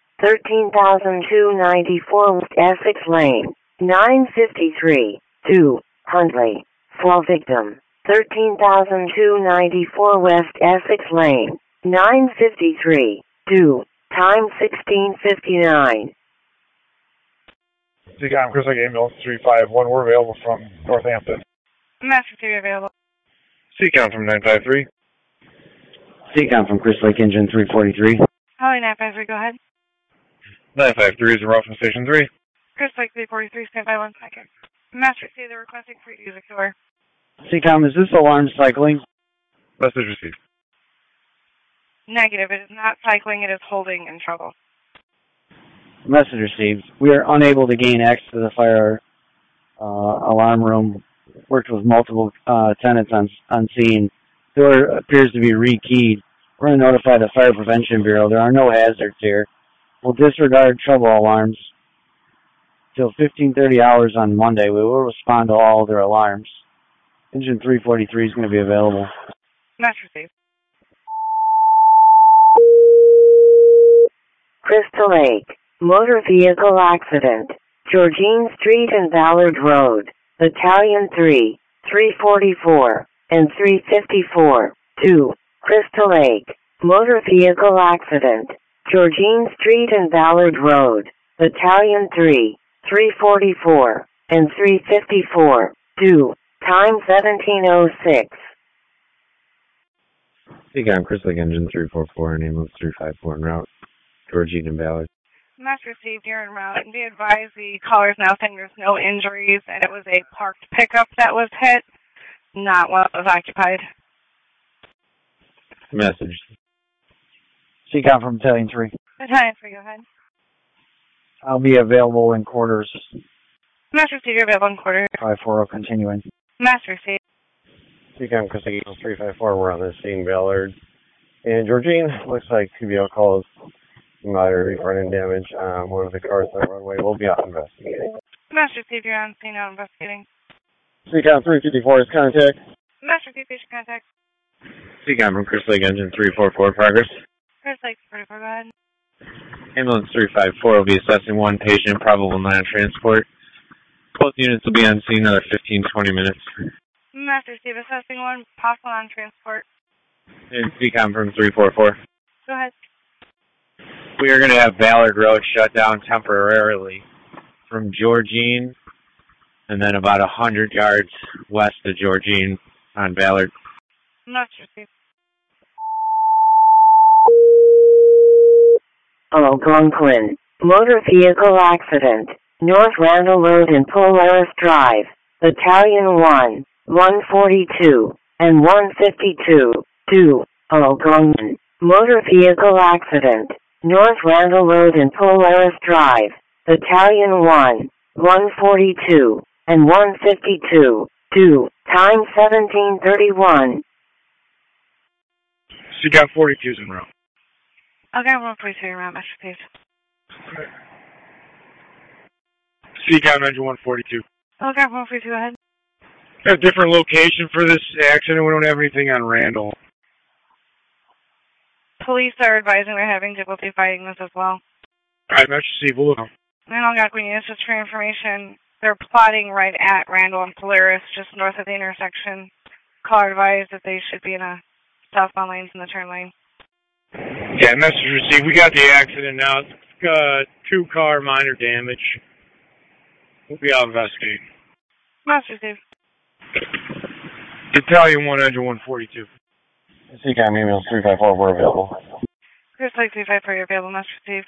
Speaker 1: 13,294 West Essex Lane. 953. 2. Huntley. Fall victim. 13,294 West Essex Lane. 953. 2. Time 1659.
Speaker 2: CCAM Crystal Lake ambulance 351. We're available from Northampton.
Speaker 3: Master Steve, available.
Speaker 8: CCAM from 953.
Speaker 6: CCOM from Crystal Lake engine 343.
Speaker 3: Holly 953, go ahead.
Speaker 8: 953 is en route from Station 3.
Speaker 3: Crystal Lake 343, stand by 1 second. Master Steve, they're requesting for you to use a killer.
Speaker 6: CCOM, is this alarm cycling?
Speaker 8: Message received.
Speaker 3: Negative, it is not cycling, it is holding in trouble.
Speaker 6: Message received. We are unable to gain access to the fire alarm room. Worked with multiple tenants on scene. Door appears to be rekeyed. We're going to notify the Fire Prevention Bureau. There are no hazards here. We'll disregard trouble alarms till 15:30 hours on Monday. We will respond to all their alarms. Engine 343 is going to be available.
Speaker 3: Master Steve.
Speaker 1: Crystal Lake. Motor vehicle accident. Georgine Street and Ballard Road. Battalion 3, 344, and 354. 2. Crystal Lake. Motor vehicle accident. Georgine Street and Ballard Road. Battalion 3, 344, and 354. 2. Time 1706.
Speaker 15: CCAM Crystal Lake engine 344 and ambulance 354 en route. Georgine and Ballard.
Speaker 3: Master Steve, you're en route. And be advised, the caller's now saying there's no injuries, and it was a parked pickup that was hit, not one that was occupied.
Speaker 15: Message.
Speaker 6: CCOM from Battalion 3.
Speaker 3: Battalion 3, go ahead.
Speaker 6: I'll be available in quarters.
Speaker 3: Master Steve, you're available in quarters.
Speaker 6: 540 continuing.
Speaker 3: Master Steve.
Speaker 15: CCAM Crystal Lake 354, we're on the scene, Ballard. And Georgine, looks like TBL calls moderate running damage on one of the cars on the runway. We'll be out investigating.
Speaker 3: Master Steve, you're on scene, out investigating.
Speaker 15: CCAM 354 is contact.
Speaker 3: Master Steve, patient contact.
Speaker 12: CCAM from Crystal Lake engine 344, progress.
Speaker 3: Crystal Lake 344, go ahead.
Speaker 12: Ambulance 354 will be assessing one patient, probable non-transport. Both units will be on scene another 15-20 minutes.
Speaker 3: Master Steve, assessing one, possible non-transport.
Speaker 12: And CCAM from 344.
Speaker 3: Go ahead.
Speaker 12: We are going to have Ballard Road shut down temporarily from Georgine and then about 100 yards west of Georgine on Ballard.
Speaker 3: Master Steve.
Speaker 1: Algonquin. Motor vehicle accident. North Randall Road and Polaris Drive. Battalion 1, 142, and 152. 2. Algonquin. Motor vehicle accident. North Randall Road and Polaris Drive. Battalion 1, 142, and 152. 2. Time 1731.
Speaker 8: She got 42s in a row.
Speaker 3: Okay, 142, around Master Steve.
Speaker 8: CCAM engine 142.
Speaker 3: Okay, 142, go ahead.
Speaker 8: A different location for this accident. We don't have anything on Randall.
Speaker 3: Police are advising they're having difficulty fighting this as well.
Speaker 8: Alright, Metro Steve, we'll look.
Speaker 3: And Algonquin, just for information, they're plotting right at Randall and Polaris, just north of the intersection. Caller advised that they should be in a southbound lanes in the turn lane.
Speaker 8: Yeah, message received. We got the accident now. It's 2-car minor damage. We'll be out investigating.
Speaker 3: Master Steve.
Speaker 8: Italian 1 engine 142.
Speaker 15: CCAM ambulance 354, we're available.
Speaker 3: Chris Lake 353, you're available, Master Steve.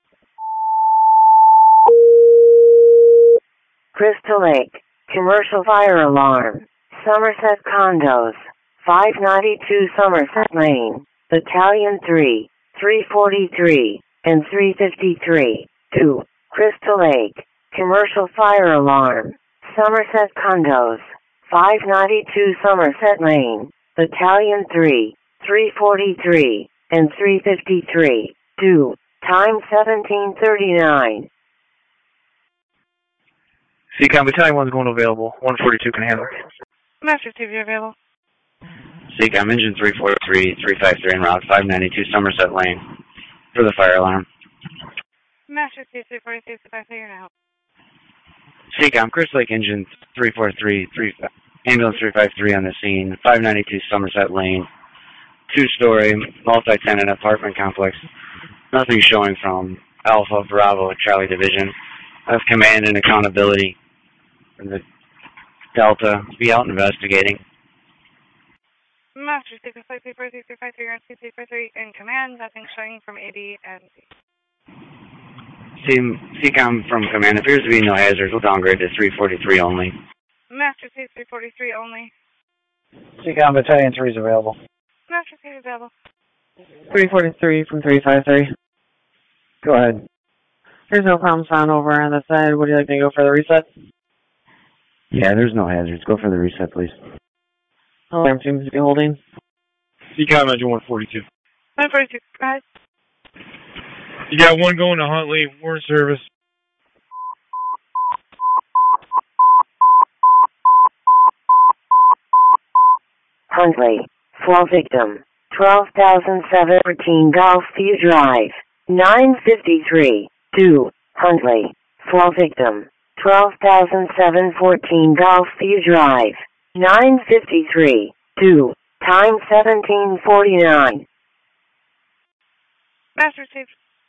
Speaker 1: Crystal Lake, commercial fire alarm, Somerset Condos, 592 Somerset Lane, Battalion 3, 343, and 353, 2, Crystal Lake, commercial fire alarm, Somerset Condos, 592 Somerset Lane, Battalion 3, 343, and 353, 2, time 1739.
Speaker 16: CCOM Battalion 1's going available. 142 can handle it.
Speaker 3: Master Steve, you're available.
Speaker 11: CCOM engine 343, 353 en route, 592 Somerset Lane for the fire alarm.
Speaker 3: Master Steve, 343, 353, you're now.
Speaker 11: CCOM Chris Lake engine 343, ambulance 353 on the scene, 592 Somerset Lane, 2-story multi-tenant apartment complex. Nothing showing from Alpha Bravo Charlie Division. I have command and accountability from the Delta to be out investigating.
Speaker 3: Master Steve, 343, 353, you're on 353 in command. Nothing showing from AD and
Speaker 11: CCOM from command appears to be no hazards. We'll downgrade to 343 only.
Speaker 3: Master Steve, 343 only.
Speaker 6: CCOM Battalion 3 is available.
Speaker 3: Master Steve, available.
Speaker 4: 343 from 353.
Speaker 6: Go ahead.
Speaker 4: There's no problems found over on the side. Would you like me to go for the reset?
Speaker 6: Yeah, there's no hazards. Go for the reset, please.
Speaker 4: Alarm seems to be holding.
Speaker 8: CCOM engine 142.
Speaker 3: 142, go ahead.
Speaker 8: You got one going to Huntley, warrant service.
Speaker 1: Huntley, fall victim, 12,714 Golfview Drive, 953, 2, Huntley, fall victim, 12,714 Golfview Drive, 953, 2, time 1749.
Speaker 3: Master Steve.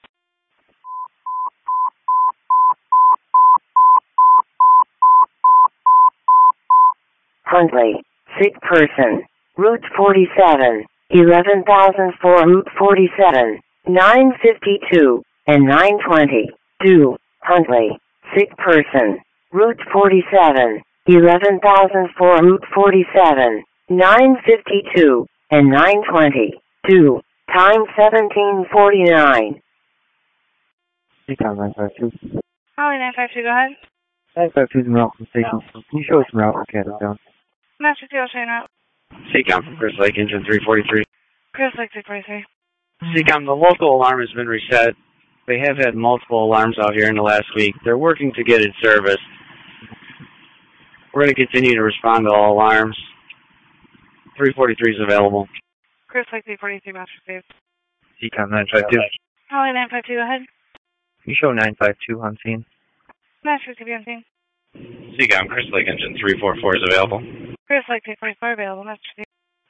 Speaker 1: Huntley, sick person, Route 47, 11,004 Route 47, 952, and 920, 2, Huntley, sick person, Route 47, 11,004 Route 47, 952, and 920, 2, time 1749.
Speaker 6: CCOM 952.
Speaker 3: Holly 952, go ahead.
Speaker 6: 952 is en route from station. Can you show us en route for Canada down?
Speaker 3: Master Steel, show you out.
Speaker 11: CCOM from Chris Lake engine 343.
Speaker 3: Chris Lake 343.
Speaker 11: CCOM, the local alarm has been reset. They have had multiple alarms out here in the last week. They're working to get it serviced. We're going to continue to respond to all alarms. 343 is available.
Speaker 3: Chris Lake 343, Master Steve.
Speaker 16: CCOM 952.
Speaker 3: Holly 952, go ahead.
Speaker 16: You show 952 on scene.
Speaker 3: Master Steve, on scene.
Speaker 11: CCOM Chris Lake engine 344 is available.
Speaker 3: Chris Lake 344 available, Master Steve.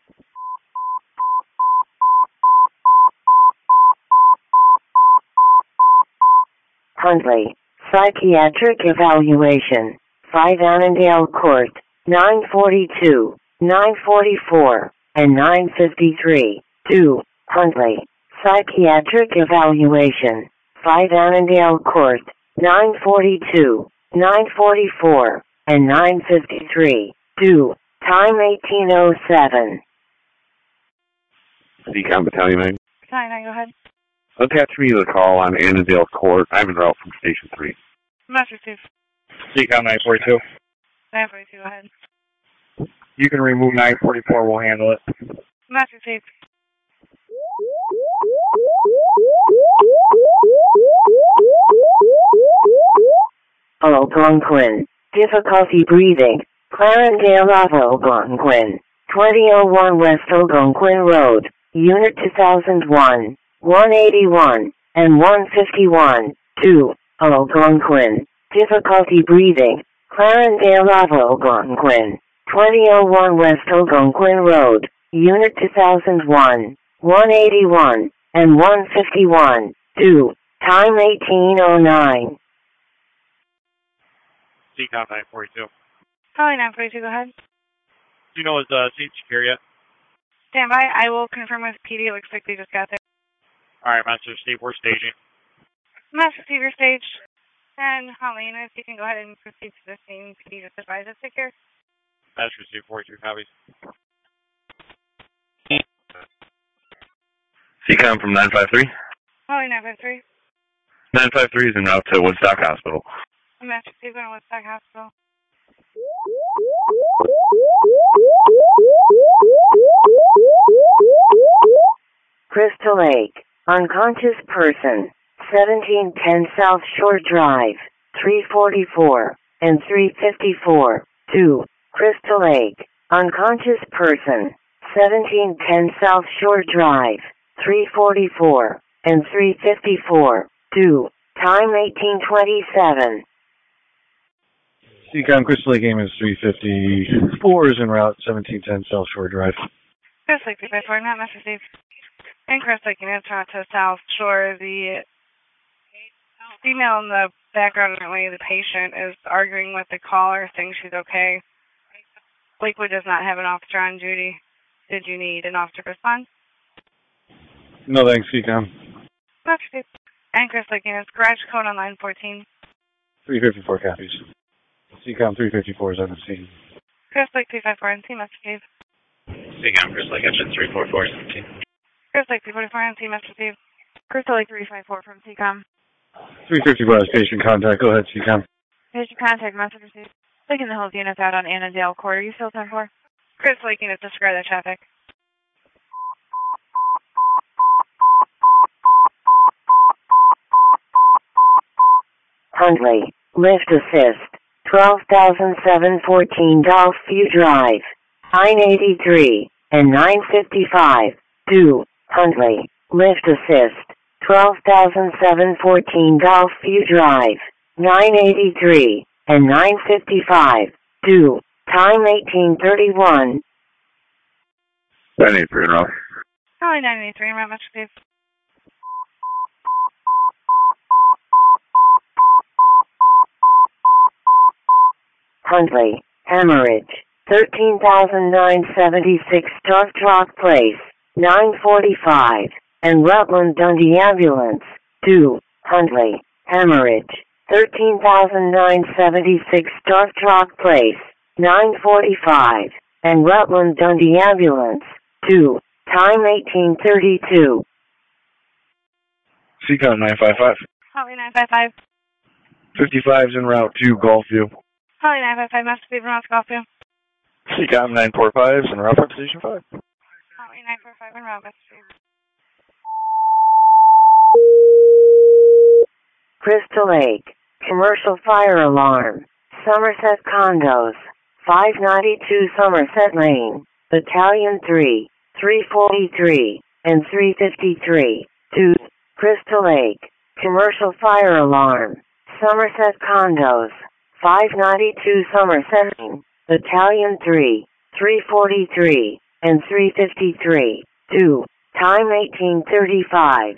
Speaker 1: Huntley, psychiatric evaluation, 5 Annandale Court, 942, 944, and 953, 2, Huntley, psychiatric evaluation, 5 Annandale Court, 942, 944, and 953, 2, time 1807.
Speaker 14: CCOM Battalion 9.
Speaker 3: Battalion 9, go ahead.
Speaker 14: Attach me to the call on Annandale Court. I'm en route from Station 3.
Speaker 3: Master Steve.
Speaker 16: CCOM 942.
Speaker 3: 942, go ahead.
Speaker 16: You can remove 944, we'll handle it.
Speaker 3: Master Steve.
Speaker 1: Algonquin, difficulty breathing, Clarendale Algonquin, 2001 West Algonquin Road, Unit 2001, 181, and 151, 2, Algonquin. Difficulty breathing. Clarendale Ave Algonquin. 2001 West Algonquin Road. Unit 2001, 181, and 151, 2, time 1809.
Speaker 8: CCOM 942.
Speaker 3: Calling 942, go ahead.
Speaker 8: Do you know his seat secure yet?
Speaker 3: Stand by. I will confirm with PD. It looks like they just got there.
Speaker 8: All right, Master Steve, we're staging.
Speaker 3: Master Steve, you're staged. And Helena, if you can go ahead and proceed to the scene. PD just advise us secure.
Speaker 8: Master Steve, 42 copies.
Speaker 17: CCOM from 953.
Speaker 3: Calling 953.
Speaker 17: 953 is en route to Woodstock Hospital.
Speaker 3: Master Steve, going to Woodstock Hospital.
Speaker 1: Crystal Lake, unconscious person, 1710 South Shore Drive, 344 and 354, 2, Crystal Lake, unconscious person, 1710 South Shore Drive, 344 and 354, 2, time 1827.
Speaker 2: CCOM Crystal Lake Amos 354 is en route, 1710 South Shore Drive.
Speaker 3: Crystal Lake 354, not Master Steve. And Crystal Lake, units are to South Shore. The female in the background, apparently the patient, is arguing with the caller, saying she's okay. Lakewood does not have an officer on duty. Did you need an officer to respond?
Speaker 2: No thanks, CCOM.
Speaker 3: Master Steve. And Crystal Lake, units, garage code on line 14.
Speaker 2: 354 copies. CCOM 354 is on the scene.
Speaker 3: Crystal Lake 354 and Master Steve.
Speaker 17: CCOM Crystal Lake engine 344 17.
Speaker 3: Crystal Lake 344 and Master Steve.
Speaker 18: Crystal Lake 354 from CCOM.
Speaker 2: 354 is patient contact. Go ahead, CCOM.
Speaker 18: Patient contact, Master Steve. Taking the whole units out on Annandale Court. Are you still 10-4?
Speaker 3: Crystal Lake units, describe the traffic.
Speaker 1: Huntley, lift assist, 12,714 Dolphin Drive, 983 and 955, 2, Huntley, lift assist, 12,714 Dolphin Drive, 983 and 955, 2, time 1831.
Speaker 17: 983 en route.
Speaker 3: Calling 983, right, Master Steve.
Speaker 1: Huntley, hemorrhage, 13,976 Stark Rock Place, 945, and Rutland Dundee Ambulance, 2, Huntley, hemorrhage, 13,976 Stark Rock Place, 945, and Rutland Dundee Ambulance, 2, time 1832.
Speaker 2: CCOM 955.
Speaker 3: Holly 955.
Speaker 2: 55 is en route to Gulfview.
Speaker 3: Holly 955, Master Steve, Ross Golfview.
Speaker 17: CCOM 945 is en route from Station 5.
Speaker 3: Holly 945 en route, Master Steve.
Speaker 1: Crystal Lake, commercial fire alarm, Somerset Condos, 592 Somerset Lane, Battalion 3, 343, and 353, 2, Crystal Lake, commercial fire alarm, Somerset Condos, 592 Somerset Lane, Battalion 3, 343, and 353, 2, time 1835.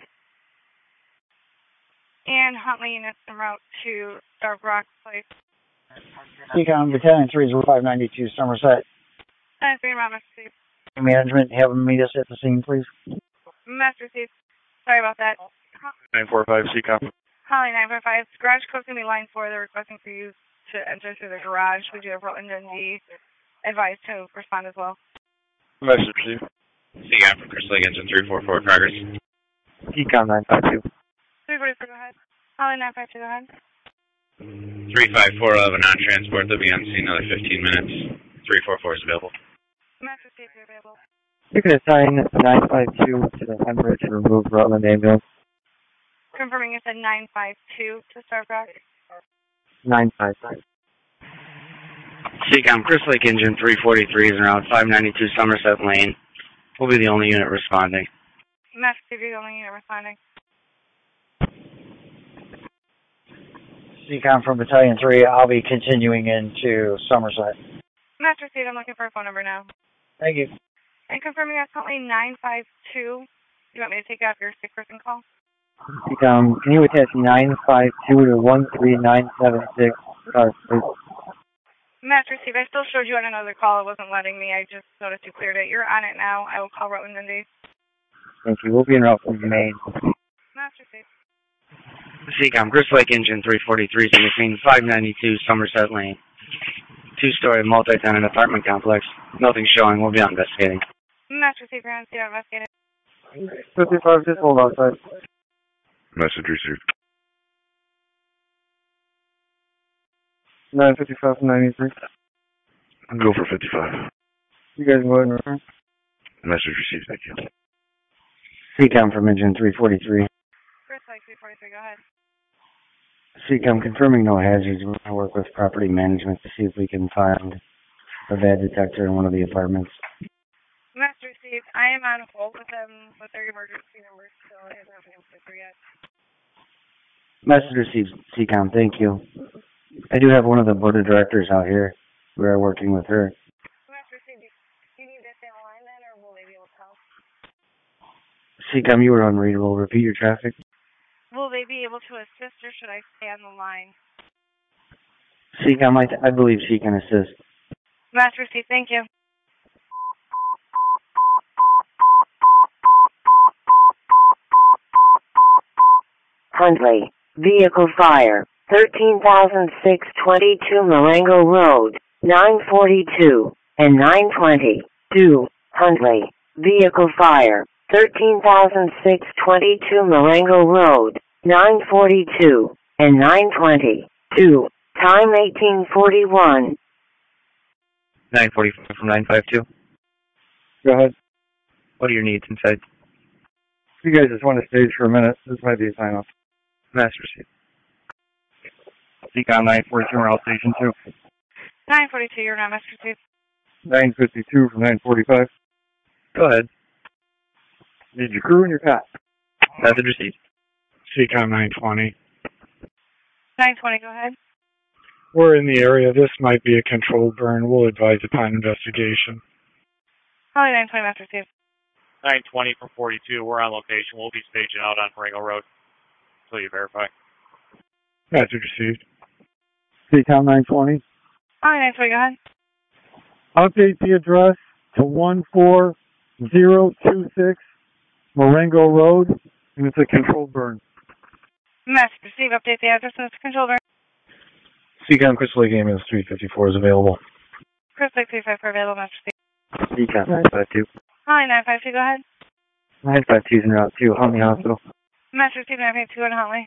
Speaker 3: And Huntley units en route to Stark Rock Place.
Speaker 6: CCOM Battalion 3 is 592 Somerset.
Speaker 3: 9-3 route, Master Steve.
Speaker 6: Management, have them meet us at the scene, please.
Speaker 3: Master Steve, sorry about that.
Speaker 17: 945 CCOM.
Speaker 3: Holly 945. Garage code's going to be line 4. They're requesting for you to enter through the garage. We do have Rutland Dundee advised to respond as well.
Speaker 17: Message received. CCOM from Crystal Lake engine 344 progress.
Speaker 16: CCOM 952.
Speaker 3: 344, go ahead. Holly 952, go ahead.
Speaker 17: 354 of a non-transport. They'll be on scene another 15 minutes. 344 is available.
Speaker 3: Master Steve, you're available.
Speaker 6: You can assign 952 to the hemorrhage and remove Rutland ambulance.
Speaker 3: Confirming it's a 952 to Stark Rock.
Speaker 6: 955.
Speaker 11: CCOM Crystal Lake engine 343 is around 592 Somerset Lane. We'll be the only unit responding.
Speaker 3: Master Steve, you're the only unit responding.
Speaker 6: CCOM from Battalion 3, I'll be continuing into Somerset.
Speaker 3: Master Steve, I'm looking for a phone number now.
Speaker 6: Thank you.
Speaker 3: And confirming that's currently 952. You want me to take off your sick person call?
Speaker 6: CCOM, can you attach 952 to 13976? Sorry, please.
Speaker 3: Master Steve, I still showed you on another call. It wasn't letting me. I just noticed you cleared it. You're on it now. I will call Rutland Indy.
Speaker 6: Thank you. We'll be en route from Maine.
Speaker 3: Master Steve.
Speaker 11: CCOM, Crystal Lake Engine 343 is in the scene, 592 Somerset Lane. Two-story multi-tenant apartment complex. Nothing showing. We'll be out investigating.
Speaker 3: Master Steve, you're on scene investigating.
Speaker 7: 55, just hold outside.
Speaker 13: Message received.
Speaker 7: 955 from 93.
Speaker 13: Go for 55.
Speaker 7: You guys go ahead and return.
Speaker 13: Message received, thank you.
Speaker 6: CCOM from Engine 343.
Speaker 3: First like 343, go ahead.
Speaker 6: CCOM confirming no hazards. We're going to work with property management to see if we can find a bad detector in one of the apartments.
Speaker 3: Master Steve, I am on hold with them with their emergency numbers, so I haven't been able to yet.
Speaker 6: Message received, CCOM, thank you. I do have one of the board of directors out here. We are working with her.
Speaker 3: Master Steve, do you need to stay on the line then, or will they be able to help?
Speaker 6: CCOM, you were unreadable. Repeat your traffic.
Speaker 3: Will they be able to assist, or should I stay on the line?
Speaker 6: CCOM, I believe she can assist.
Speaker 3: Master Steve, thank you.
Speaker 1: Huntley, vehicle fire, 13,622 Marengo Road, 942 and 920. 2. Huntley, vehicle fire, 13,622 Marengo Road, 942 and 920. 2. Time 1841.
Speaker 16: 945 from 952.
Speaker 7: Go ahead.
Speaker 16: What are your needs inside?
Speaker 7: If you guys just want to stage for a minute, this might be a sign-off.
Speaker 16: Master Steve. CCOM 942, route station 2.
Speaker 3: 942, you're not Master Steve.
Speaker 7: 952 from 945.
Speaker 16: Go ahead.
Speaker 7: Need your crew and your cop.
Speaker 16: Message received.
Speaker 8: CCOM 920.
Speaker 3: 920, go ahead.
Speaker 8: We're in the area. This might be a controlled burn. We'll advise upon investigation.
Speaker 3: Holly 920, Master Steve.
Speaker 12: 920 from 42. We're on location. We'll be staging out on Marengo Road until you verify.
Speaker 8: Message received.
Speaker 7: CCOM 920.
Speaker 3: Holly 920, go ahead.
Speaker 7: Update the address to 14026 Marengo Road, and it's a controlled burn.
Speaker 3: Master Steve, update the address and it's control burn.
Speaker 2: CCOM Crystal Lake Ambulance 354 is available.
Speaker 3: Crystal Lake 354 available, Master Steve.
Speaker 6: CCOM 952.
Speaker 3: Holly 952, go ahead.
Speaker 6: 952 is en route to Huntley Hospital.
Speaker 3: Master Steve 952 in Huntley.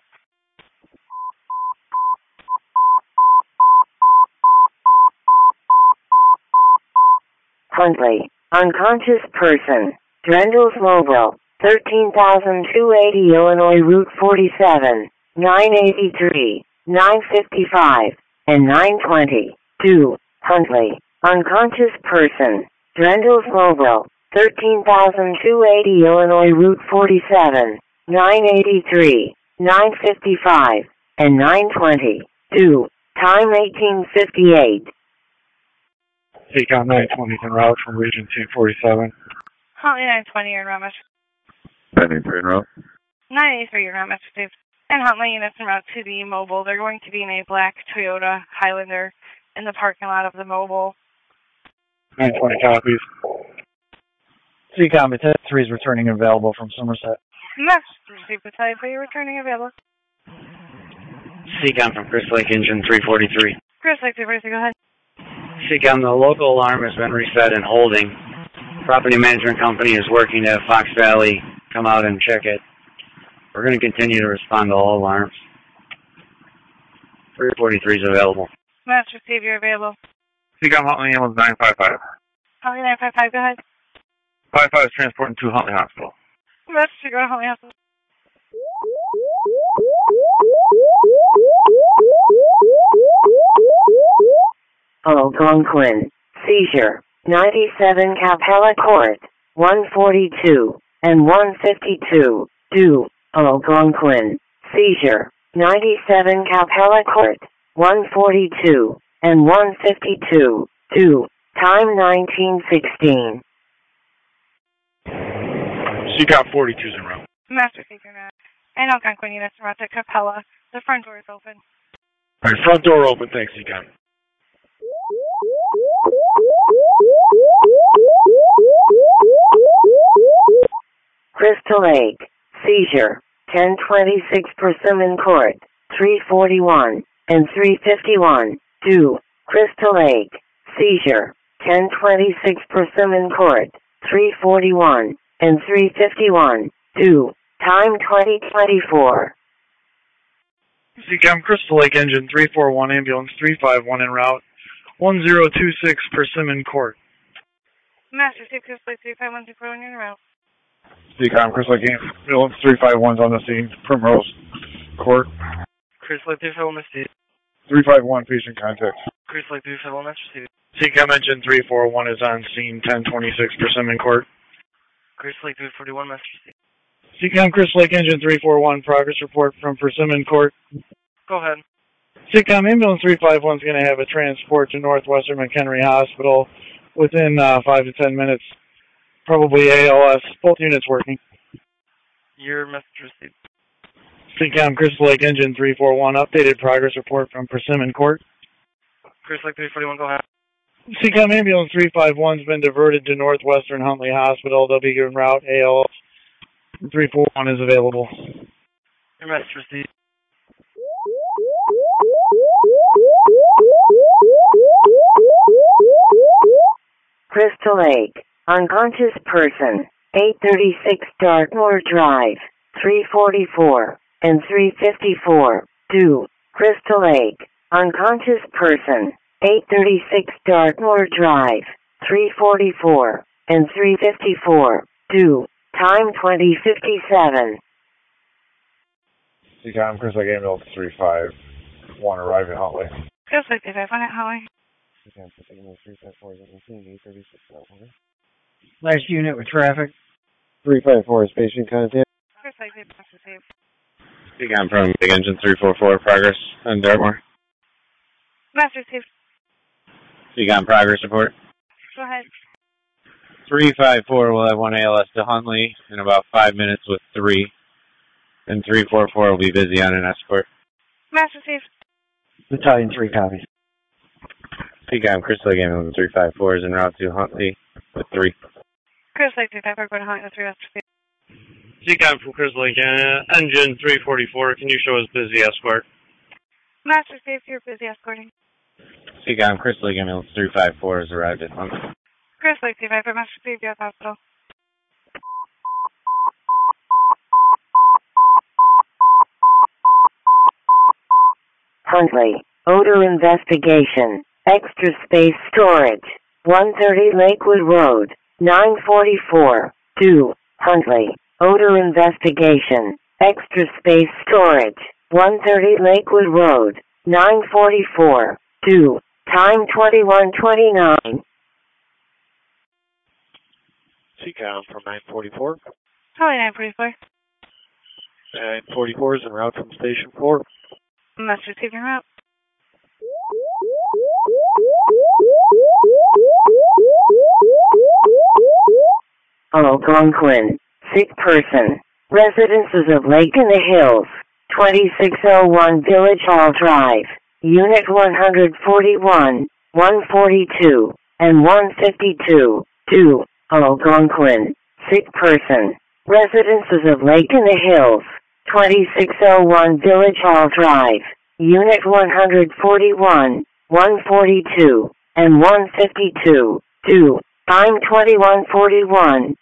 Speaker 1: Huntley, unconscious person, Drendel's Mobile, 13,280 Illinois Route 47, 983, 955, and 920. 2. Huntley, unconscious person, Drendel's Mobile, 13,280 Illinois Route 47, 983, 955, and 920. 2. Time 1858.
Speaker 8: CCOM 920 en route from Region 247.
Speaker 3: Huntley 920, you're in route, Master.
Speaker 13: 983 en route.
Speaker 3: 983, you're in route, Master Steve. And Huntley units en route to the mobile. They're going to be in a black Toyota Highlander in the parking lot of the mobile.
Speaker 8: 920 copies.
Speaker 6: CCOM, Battalion 3 is returning available from Somerset.
Speaker 3: Master Steve, Battalion 3, returning available.
Speaker 11: CCOM from Crystal Lake Engine 343.
Speaker 3: Crystal Lake 343, go ahead.
Speaker 11: CCOM, the local alarm has been reset and holding. Property management company is working to have Fox Valley come out and check it. We're going to continue to respond to all alarms. 343 is available.
Speaker 3: Master Steve, you're available.
Speaker 16: CCOM Huntley Ambulance 955.
Speaker 3: Huntley 955, go ahead.
Speaker 16: 55 is transporting to Huntley Hospital.
Speaker 3: Master Steve, go to Huntley Hospital.
Speaker 1: Algonquin, seizure, 97 Capella Court, 142, and 152, due, Algonquin, seizure, 97 Capella Court, 142, and 152, due, time 1916.
Speaker 8: CCOP 42's en route.
Speaker 3: Master Secret, and Algonquin units en route to Capella. The front door is open.
Speaker 8: All right, front door open. Thanks, CCOP.
Speaker 1: Crystal Lake, seizure, 1026 Persimmon Court, 341, and 351, due, Crystal Lake, seizure, 1026 Persimmon Court, 341, and 351, due, time 2024.
Speaker 7: CCOM Crystal Lake Engine 341, Ambulance 351 en route, 1026 Persimmon Court.
Speaker 3: Master Secret, Crystal Lake 351, 341 en route.
Speaker 2: CCOM Crystal Lake Ambulance 351's on the scene, Primrose Court.
Speaker 16: Crystal Lake 351, Master Steve.
Speaker 2: 351, patient contact.
Speaker 16: Crystal Lake 351, Master Steve.
Speaker 7: CCOM Engine 341 is on scene, 1026 Persimmon Court.
Speaker 16: Crystal Lake 341, Master Steve.
Speaker 7: CCOM Crystal Lake Engine 341, progress report from Persimmon Court.
Speaker 16: Go ahead.
Speaker 7: CCOM Ambulance 351 is going to have a transport to Northwestern McHenry Hospital within 5 to 10 minutes. Probably ALS. Both units working.
Speaker 16: Your message received.
Speaker 7: CCOM Crystal Lake Engine 341, updated progress report from Persimmon Court.
Speaker 16: Crystal Lake 341, go ahead.
Speaker 7: CCOM Ambulance 351 has been diverted to Northwestern Huntley Hospital. They'll be en route. ALS 341 is available.
Speaker 16: Your message received.
Speaker 1: Crystal Lake, unconscious person, 836 Dartmoor Drive, 344, and 354, due, Crystal Lake, unconscious person, 836 Dartmoor Drive, 344, and 354, due, time 2057.
Speaker 2: CCOM Crystal Lake Ambulance 351, arrive in Huntley.
Speaker 3: Crystal Lake 351 at Huntley.
Speaker 15: CCOM Crystal Lake 354 is on scene, 836 Dartmoor.
Speaker 6: Last unit with traffic.
Speaker 15: 354 is patient contact.
Speaker 3: Crystal Lake 351 received.
Speaker 12: CCOM from Big Engine 344, progress on Dartmoor.
Speaker 3: Master received.
Speaker 12: CCOM progress report.
Speaker 3: Go ahead.
Speaker 12: 354 will have one ALS to Huntley in about 5 minutes with 3. And 344 will be busy on an escort.
Speaker 3: Master received.
Speaker 6: Battalion 3 copies.
Speaker 12: CCOM Crystal Lake Ambulance 354 is en route to Huntley with 3.
Speaker 3: Crystal Lake 354, go to Huntley with 3 Master received.
Speaker 8: CCOM from Crystal Lake Engine 344, can you show us busy escort?
Speaker 3: Master received, you're busy escorting.
Speaker 12: CCOM Crystal Lake Ambulance 354 has arrived at Huntley.
Speaker 3: Crystal Lake 354, Master received, you're at the hospital.
Speaker 1: Huntley, odor investigation, extra space storage, 130 Lakewood Road, 944, due, Huntley, odor investigation, extra space storage, 130 Lakewood Road, 944, due, time 21:29.
Speaker 15: CCOM from 944.
Speaker 3: Probably 944.
Speaker 15: 944 is en route from Station 4.
Speaker 3: Master received your route.
Speaker 1: Algonquin, sick person, residences of Lake in the Hills, 2601 Village Hall Drive, Unit 141, 142, and 152, due, Algonquin, sick person, residences of Lake in the Hills, 2601 Village Hall Drive, Unit 141, 142, and 152, due, time 21:41.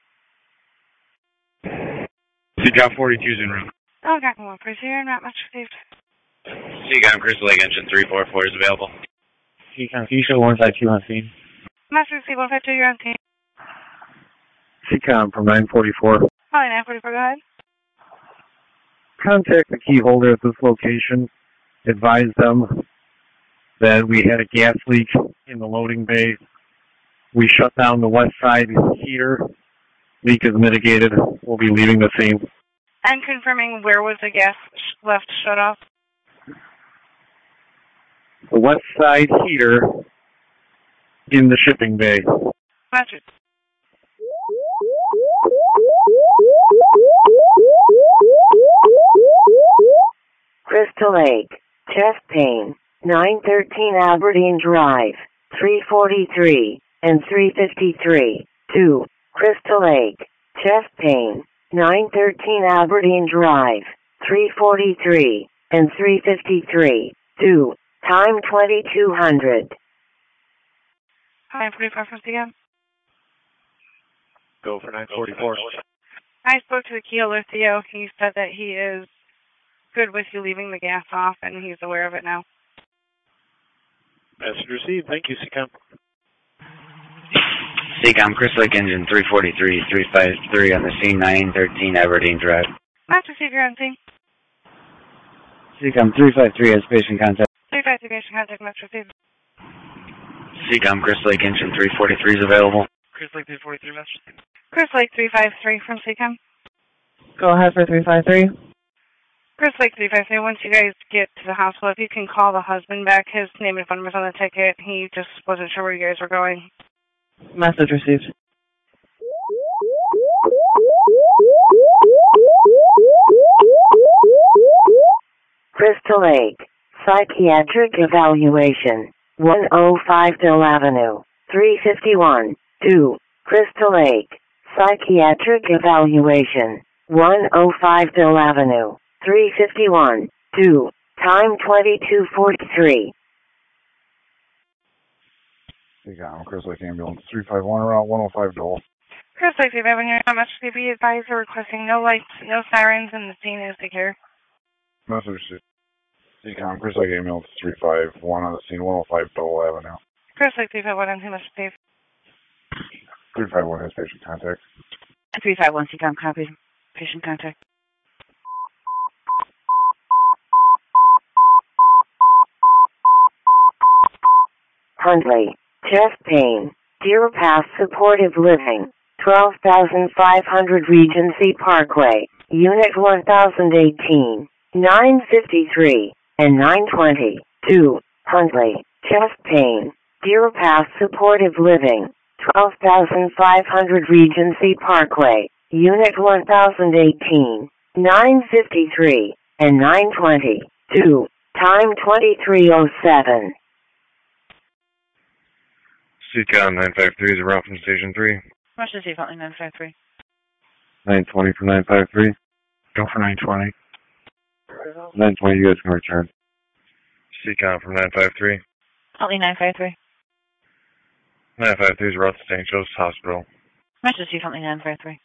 Speaker 8: CCOM 42's en route.
Speaker 3: Algonquin 142, you're in route, Master received.
Speaker 17: CCOM Crystal Lake Engine 344 is available.
Speaker 6: CCOM, can you show 152 on scene?
Speaker 3: Master received 152, you're on scene.
Speaker 15: CCOM from 944.
Speaker 3: Probably 944, go ahead.
Speaker 15: Contact the key holder at this location. Advise them that we had a gas leak in the loading bay. We shut down the west side heater
Speaker 16: Leak is mitigated. We'll be leaving the scene.
Speaker 3: And confirming where was the gas left shut off?
Speaker 16: The west side heater in the shipping bay.
Speaker 3: Roger.
Speaker 1: Crystal Lake, chest pain, 913 Aberdeen Drive, 343 and 353. 2. Crystal Lake, chest pain, 913 Aberdeen Drive, 343 and 353. 2. Time 2200.
Speaker 3: Hi, 45 from CM.
Speaker 12: Go for 944.
Speaker 3: I spoke to the Keeler Theo. He said that he is good with you leaving the gas off, and he's aware of it now.
Speaker 12: Message received. Thank you, CCOM.
Speaker 11: CCOM, Crystal Lake Engine 343-353 on the scene, 913 Aberdeen Drive.
Speaker 3: Master receive your on scene.
Speaker 6: CCOM 353 has patient contact.
Speaker 3: 353 patient contact, master receive.
Speaker 11: CCOM, Crystal Lake Engine 343 is available.
Speaker 16: Crystal Lake 343, master receive.
Speaker 3: Crystal Lake 353 from CCOM.
Speaker 4: Go ahead for 353.
Speaker 3: Crystal Lake 353, once you guys get to the hospital, if you can call the husband back, his name and phone number's on the ticket. He just wasn't sure where you guys were going.
Speaker 4: Message received.
Speaker 1: Crystal Lake, psychiatric evaluation, 105 Dill Avenue, 351. 2. Crystal Lake, psychiatric evaluation, 105 Dill Avenue, 351. 2. Time 2243.
Speaker 2: CCOM, Crystal Lake Ambulance 351 around 105 Dole.
Speaker 3: Crystal Lake 351, you're not much to be advised or requesting no lights, no sirens, and the scene is secure.
Speaker 2: Message received. CCOM, Crystal Lake Ambulance 351 on the scene, 105 Dole Avenue.
Speaker 3: Crystal Lake 351, I'm too much to
Speaker 2: 351 has patient contact.
Speaker 18: 351, CCOM, copy. Patient contact.
Speaker 1: Huntley, chest pain, Deer Pass Supportive Living, 12,500 Regency Parkway, Unit 1018, 953 and 920. 2. Huntley, chest pain, Deer Pass Supportive Living, 12,500 Regency Parkway, Unit 1018, 953 and 920. 2. Time 2307.
Speaker 12: CCOM 953 is around from Station 3.
Speaker 18: Much to see, Fountain 953.
Speaker 12: 920 from 953.
Speaker 2: Go for 920.
Speaker 12: 920, you guys can return. CCOM from 953.
Speaker 18: Fountain 953.
Speaker 12: 953 is around to St. Joseph's Hospital.
Speaker 18: Much to see, Fountain 953.